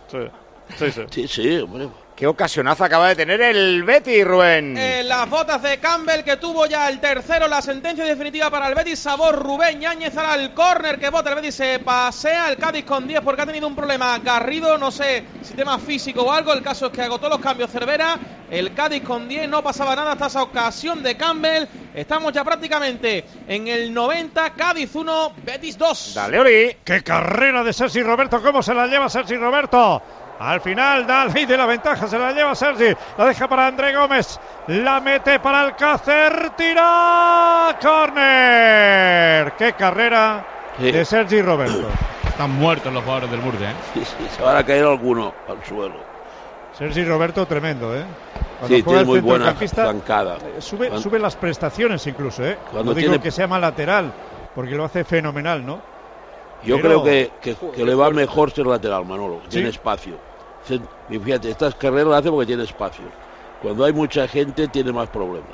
Sí, hombre. Qué ocasionazo acaba de tener el Betis, Rubén. Las botas de Campbell, que tuvo ya el tercero, la sentencia definitiva para el Betis. Sabor Rubén Yáñez, ahora el córner que bota el Betis, se pasea el Cádiz con 10 porque ha tenido un problema Garrido, no sé si tema físico o algo. El caso es que agotó los cambios Cervera. El Cádiz con 10, no pasaba nada hasta esa ocasión de Campbell. Estamos ya prácticamente en el 90, Cádiz 1, Betis 2. Dale, Oli. ¡Qué carrera de Sergi Roberto! ¿Cómo se la lleva Sergi Roberto? Al final da ley de la ventaja, se la lleva Sergi, la deja para André Gómez, la mete para Alcácer, tira, córner. ¡Qué carrera de Sergi Roberto! Están muertos los jugadores del Murcia, ¿eh? Sí, se van a caer algunos al suelo. Sergi Roberto tremendo, ¿eh? Cuando tiene muy buena zancada. Sube las prestaciones incluso, ¿eh? No digo que sea más lateral, porque lo hace fenomenal, ¿no? Yo creo que le va mejor ser lateral, Manolo. Tiene espacio. Fíjate, estas carreras las hace porque tiene espacio. Cuando hay mucha gente tiene más problemas.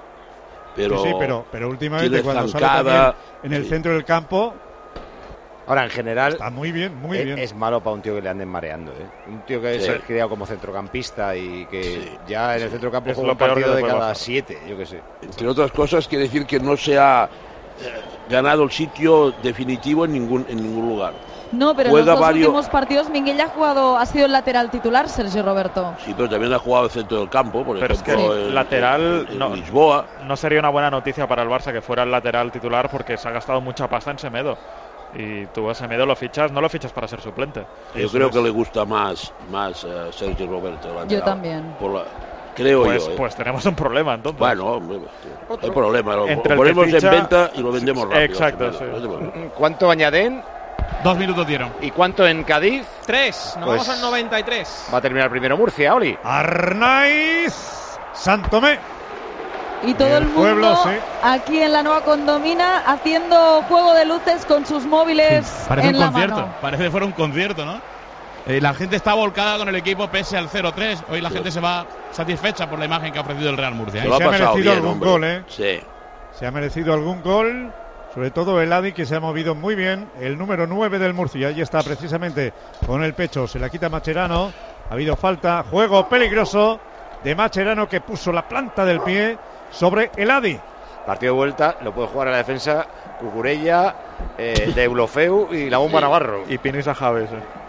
Pero, sí, pero últimamente cuando sale también en el centro del campo. Ahora, en general, está muy bien, muy bien. Es malo para un tío que le anden mareando, ¿eh? Un tío que es criado como centrocampista y que ya en el centrocampo juega un partido de cada 7, yo qué sé. Entre otras cosas, quiere decir que no se ha ganado el sitio definitivo en ningún lugar. No, pero en los dos últimos partidos Minguella ha sido el lateral titular, Sergio Roberto. Sí, pero también ha jugado el centro del campo, por ejemplo. Es que el lateral Lisboa. No sería una buena noticia para el Barça que fuera el lateral titular porque se ha gastado mucha pasta en Semedo. Y tú a Semedo no lo fichas para ser suplente. Yo creo que le gusta más Sergio Roberto. Lateral, yo también. Creo pues tenemos un problema entonces. Bueno, no hay problema. Lo ponemos en venta y lo vendemos rápido. Exacto, sí. ¿Cuánto añaden? 2 minutos dieron. ¿Y cuánto en Cádiz? 3, nos vamos al 93. Va a terminar primero Murcia, Oli. Arnaiz, Santomé. Y todo el mundo aquí en la Nueva Condomina haciendo juego de luces con sus móviles en la mano. Parece que fuera un concierto, ¿no? La gente está volcada con el equipo pese al 0-3. Hoy la gente se va satisfecha por la imagen que ha ofrecido el Real Murcia. Se ha merecido algún gol, ¿eh? Sí. Se ha merecido algún gol. Sobre todo el Adi, que se ha movido muy bien. El número 9 del Murcia. Ahí está precisamente con el pecho. Se la quita Mascherano. Ha habido falta. Juego peligroso de Mascherano que puso la planta del pie sobre el Adi. Partido de vuelta. Lo puede jugar a la defensa Cucurella, Deulofeu y la bomba Navarro. Y Pinis a Javes.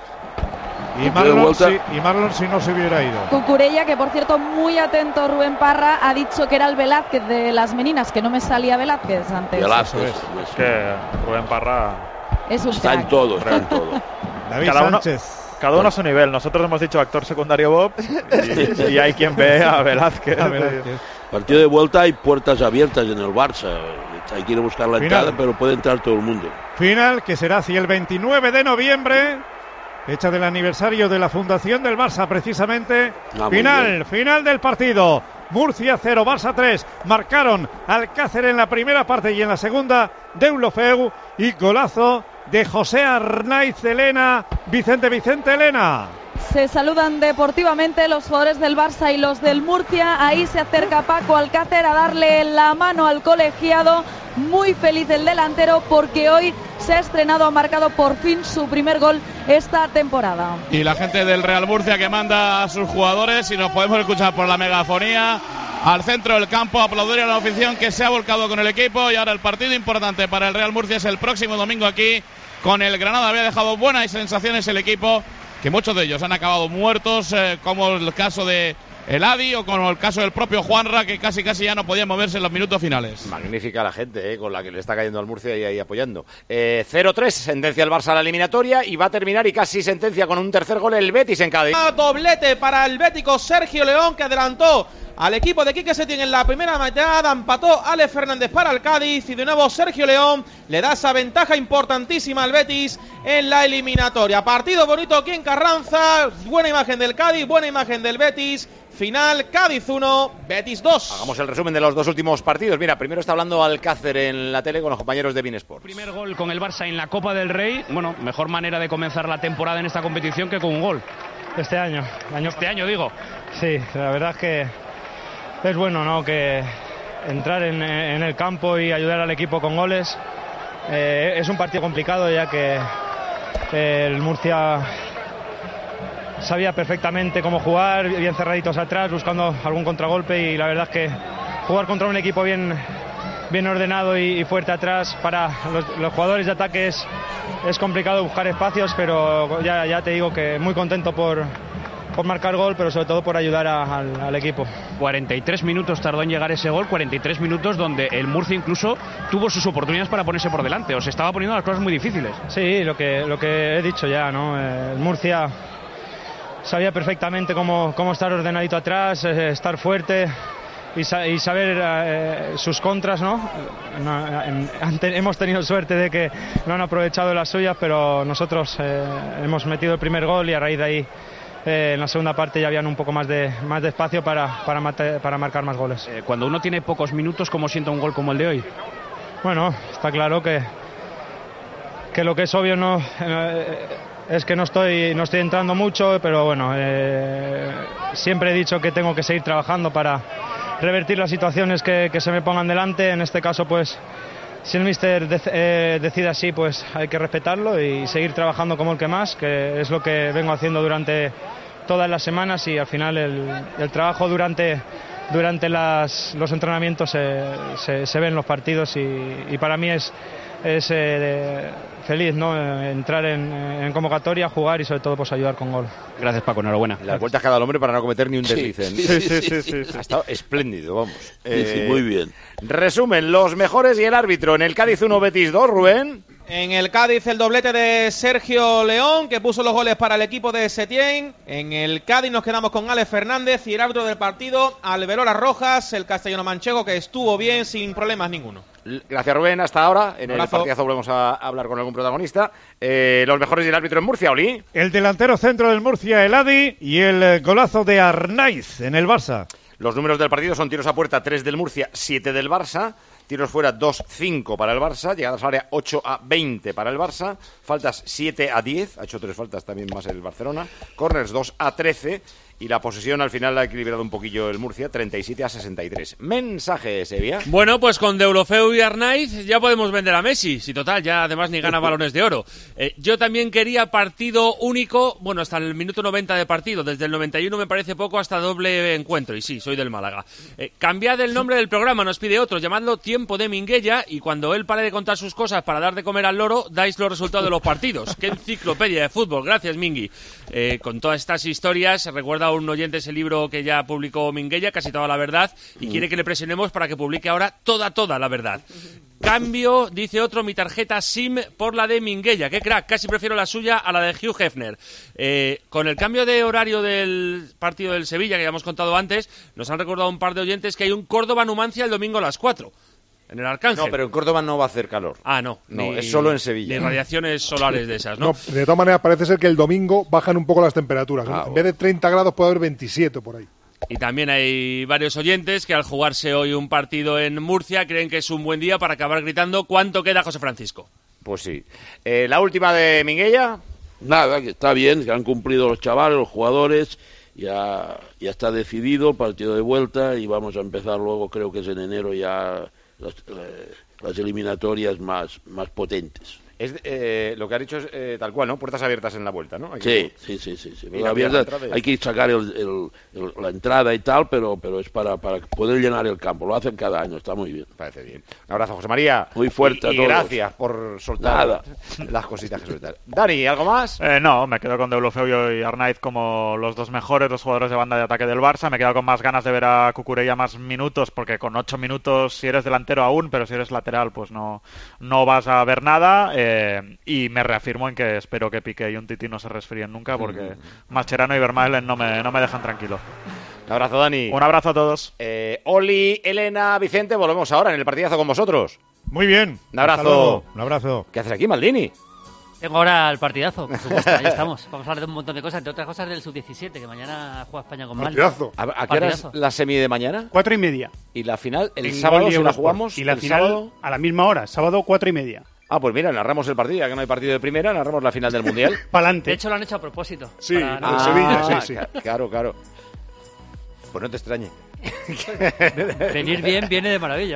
Y Marlon si no se hubiera ido. Cucurella, que por cierto, muy atento Rubén Parra, ha dicho que era el Velázquez de las Meninas, que no me salía Velázquez antes. Velázquez. Que Rubén Parra es un está en todo. David Sánchez. Cada uno a su nivel. Nosotros hemos dicho actor secundario Bob y hay quien ve a Velázquez. Partido de vuelta, hay puertas abiertas en el Barça. Hay que ir a buscar la entrada, pero puede entrar todo el mundo. Final que será hacia el 29 de noviembre, fecha del aniversario de la fundación del Barça, precisamente. Final del partido. Murcia 0, Barça 3. Marcaron Alcácer en la primera parte y en la segunda Deulofeu, y golazo de José Arnaiz Elena. Vicente Elena. Se saludan deportivamente los jugadores del Barça y los del Murcia. Ahí se acerca Paco Alcácer a darle la mano al colegiado. Muy feliz el delantero porque hoy se ha estrenado, ha marcado por fin su primer gol esta temporada. Y la gente del Real Murcia que manda a sus jugadores, y nos podemos escuchar por la megafonía, al centro del campo, aplaudir a la afición que se ha volcado con el equipo. Y ahora el partido importante para el Real Murcia es el próximo domingo aquí con el Granada. Había dejado buenas sensaciones el equipo, que muchos de ellos han acabado muertos, como el caso de el Adi o como el caso del propio Juanra, que casi ya no podía moverse en los minutos finales. Magnífica la gente, con la que le está cayendo al Murcia y ahí apoyando. 0-3, sentencia el Barça a la eliminatoria, y va a terminar y casi sentencia con un tercer gol el Betis en Cádiz. Doblete para el bético Sergio León, que adelantó al equipo de Quique Setién en la primera mitad, empató Alex Fernández para el Cádiz, y de nuevo Sergio León le da esa ventaja importantísima al Betis en la eliminatoria. Partido bonito aquí en Carranza, buena imagen del Cádiz, buena imagen del Betis. Final, Cádiz 1, Betis 2. Hagamos el resumen de los dos últimos partidos. Mira, primero está hablando Alcácer en la tele con los compañeros de beIN Sports. Primer gol con el Barça en la Copa del Rey. Bueno, mejor manera de comenzar la temporada en esta competición que con un gol. Este año digo. Sí, la verdad es que es bueno, ¿no?, que entrar en el campo y ayudar al equipo con goles. Es un partido complicado, ya que el Murcia sabía perfectamente cómo jugar, bien cerraditos atrás, buscando algún contragolpe, y la verdad es que jugar contra un equipo bien ordenado y fuerte atrás para los jugadores de ataque es complicado buscar espacios, pero ya te digo que muy contento por marcar gol, pero sobre todo por ayudar al equipo. 43 minutos tardó en llegar ese gol, 43 minutos donde el Murcia incluso tuvo sus oportunidades para ponerse por delante, o se estaba poniendo las cosas muy difíciles. Sí, lo que he dicho ya, ¿no? El Murcia sabía perfectamente cómo estar ordenadito atrás, estar fuerte y saber sus contras, ¿no? Hemos tenido suerte de que no han aprovechado las suyas, pero nosotros hemos metido el primer gol, y a raíz de ahí en la segunda parte ya habían un poco más de espacio para marcar más goles. Cuando uno tiene pocos minutos, ¿cómo siente un gol como el de hoy? Bueno, está claro que lo que es obvio no es que no estoy entrando mucho, pero bueno, siempre he dicho que tengo que seguir trabajando para revertir las situaciones que se me pongan delante. En este caso, pues, si el míster decide así, pues hay que respetarlo y seguir trabajando como el que más, que es lo que vengo haciendo durante todas las semanas, y al final el trabajo durante los entrenamientos se ve en los partidos, y para mí es feliz, ¿no?, entrar en convocatoria, jugar y sobre todo pues ayudar con gol. Gracias, Paco, enhorabuena. Las vueltas que ha dado el hombre para no cometer ni un desliz. Sí. Ha estado espléndido, vamos. Sí, muy bien. Resumen, los mejores y el árbitro. En el Cádiz 1, Betis 2, Rubén. En el Cádiz el doblete de Sergio León, que puso los goles para el equipo de Setién. En el Cádiz nos quedamos con Alex Fernández, y el árbitro del partido, Alberola Rojas, el castellano manchego, que estuvo bien sin problemas ninguno. Gracias, Rubén, hasta ahora. En el partidazo volvemos a hablar con algún protagonista. Los mejores y el árbitro en Murcia, Oli. El delantero centro del Murcia, el Adi, y el golazo de Arnaiz en el Barça. Los números del partido son tiros a puerta 3 del Murcia, 7 del Barça. Tiros fuera 2-5 para el Barça, llegadas al área 8-20 para el Barça, faltas 7-10, ha hecho 3 faltas también más el Barcelona, corners 2-13, y la posesión al final la ha equilibrado un poquillo el Murcia, 37-63. Mensaje, Sevilla. Bueno, pues con Deulofeu y Arnaiz ya podemos vender a Messi, si total, ya además ni gana balones de oro. Yo también quería partido único, bueno, hasta el minuto 90 de partido, desde el 91 me parece poco hasta doble encuentro, y sí, soy del Málaga. Cambiad el nombre del programa, nos pide otro, llamadlo Tío tiempo de Minguella y cuando él pare de contar sus cosas para dar de comer al loro, dais los resultados de los partidos. ¡Qué enciclopedia de fútbol! Gracias, Mingui. Con todas estas historias, recuerda a un oyente ese libro que ya publicó Minguella, Casi toda la verdad, y quiere que le presionemos para que publique ahora toda la verdad. Cambio, dice otro, mi tarjeta SIM por la de Minguella. ¡Qué crack! Casi prefiero la suya a la de Hugh Hefner. Con el cambio de horario del partido del Sevilla, que ya hemos contado antes, nos han recordado un par de oyentes que hay un Córdoba-Numancia el domingo a las 4. En el Arcángel. No, pero en Córdoba no va a hacer calor. Ah, no. No, es solo en Sevilla. Ni radiaciones solares de esas, ¿no? De todas maneras, parece ser que el domingo bajan un poco las temperaturas. En vez de 30 grados puede haber 27 por ahí. Y también hay varios oyentes que al jugarse hoy un partido en Murcia creen que es un buen día para acabar gritando ¿cuánto queda, José Francisco? Pues sí. ¿La última de Minguella? Nada, que está bien, que han cumplido los chavales, los jugadores, ya está decidido el partido de vuelta y vamos a empezar luego, creo que es en enero ya las eliminatorias más potentes. Lo que ha dicho es tal cual, ¿no? Puertas abiertas en la vuelta, ¿no? Sí. Hay que sacar la entrada y tal, pero es para poder llenar el campo. Lo hacen cada año, está muy bien. Parece bien. Un abrazo, José María. Muy fuerte y a todos. Gracias por soltar las cositas que sueltan. Dani, ¿algo más? No, me quedo con Deulofeu y Arnaiz como los dos mejores, los jugadores de banda de ataque del Barça. Me quedo con más ganas de ver a Cucurella más minutos, porque con 8 minutos, si eres delantero aún, pero si eres lateral, pues no vas a ver nada. Y me reafirmo en que espero que Piqué y Umtiti no se resfríen nunca, porque Mascherano y Vermaelen no me dejan tranquilo. Un abrazo, Dani. Un abrazo a todos. Oli, Elena, Vicente, volvemos ahora en el partidazo con vosotros. Muy bien. Un abrazo. Un abrazo. ¿Qué haces aquí, Maldini? Tengo ahora el partidazo, por supuesto, ahí estamos. Vamos a hablar de un montón de cosas, entre otras cosas del Sub-17, que mañana juega España con Mali. Partidazo. ¿A qué hora es la semi de mañana? 4:30. ¿Y la final? ¿El sábado si la jugamos? Y la final a la misma hora, sábado 4:30. Ah, pues mira, narramos el partido, ya que no hay partido de primera, narramos la final del Mundial. Pa'lante. De hecho, lo han hecho a propósito. Sí, en Sevilla, sí. Claro. Pues no te extrañe. Venir bien viene de maravilla.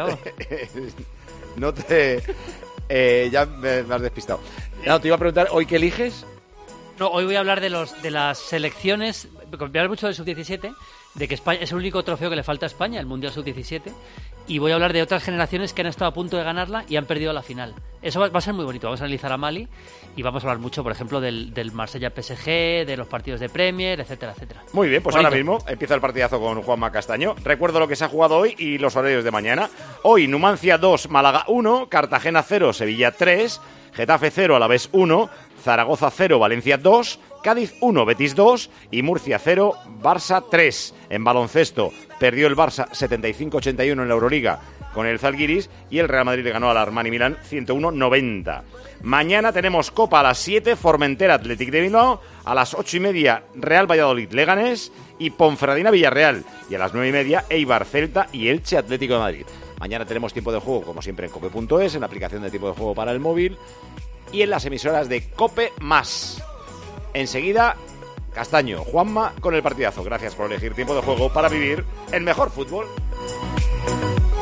No te... ya me has despistado. No, te iba a preguntar, ¿hoy qué eliges? No, hoy voy a hablar de las selecciones, voy a hablar mucho del Sub-17, de que España es el único trofeo que le falta a España, el Mundial Sub-17, y voy a hablar de otras generaciones que han estado a punto de ganarla y han perdido la final. Eso va a ser muy bonito. Vamos a analizar a Mali y vamos a hablar mucho, por ejemplo, del Marsella-PSG, de los partidos de Premier, etcétera, etcétera. Muy bien, pues bonito. Ahora mismo empieza el partidazo con Juanma Castaño. Recuerdo lo que se ha jugado hoy y los horarios de mañana. Hoy, Numancia 2, Málaga 1, Cartagena 0, Sevilla 3, Getafe 0, Alavés 1, Zaragoza 0, Valencia 2, Cádiz 1, Betis 2 y Murcia 0, Barça 3. En baloncesto perdió el Barça 75-81 en la Euroliga con el Zalgiris y el Real Madrid le ganó al Armani Milán 101-90. Mañana tenemos Copa a las 7, Formentera Athletic de Bilbao, a las 8:30 Real Valladolid Leganés y Ponferradina Villarreal, y a las 9:30 Eibar Celta y Elche Atlético de Madrid. Mañana tenemos tiempo de juego como siempre en cope.es, en la aplicación de tiempo de juego para el móvil y en las emisoras de Cope Más. Enseguida, Castaño, Juanma con el partidazo. Gracias por elegir tiempo de juego para vivir el mejor fútbol.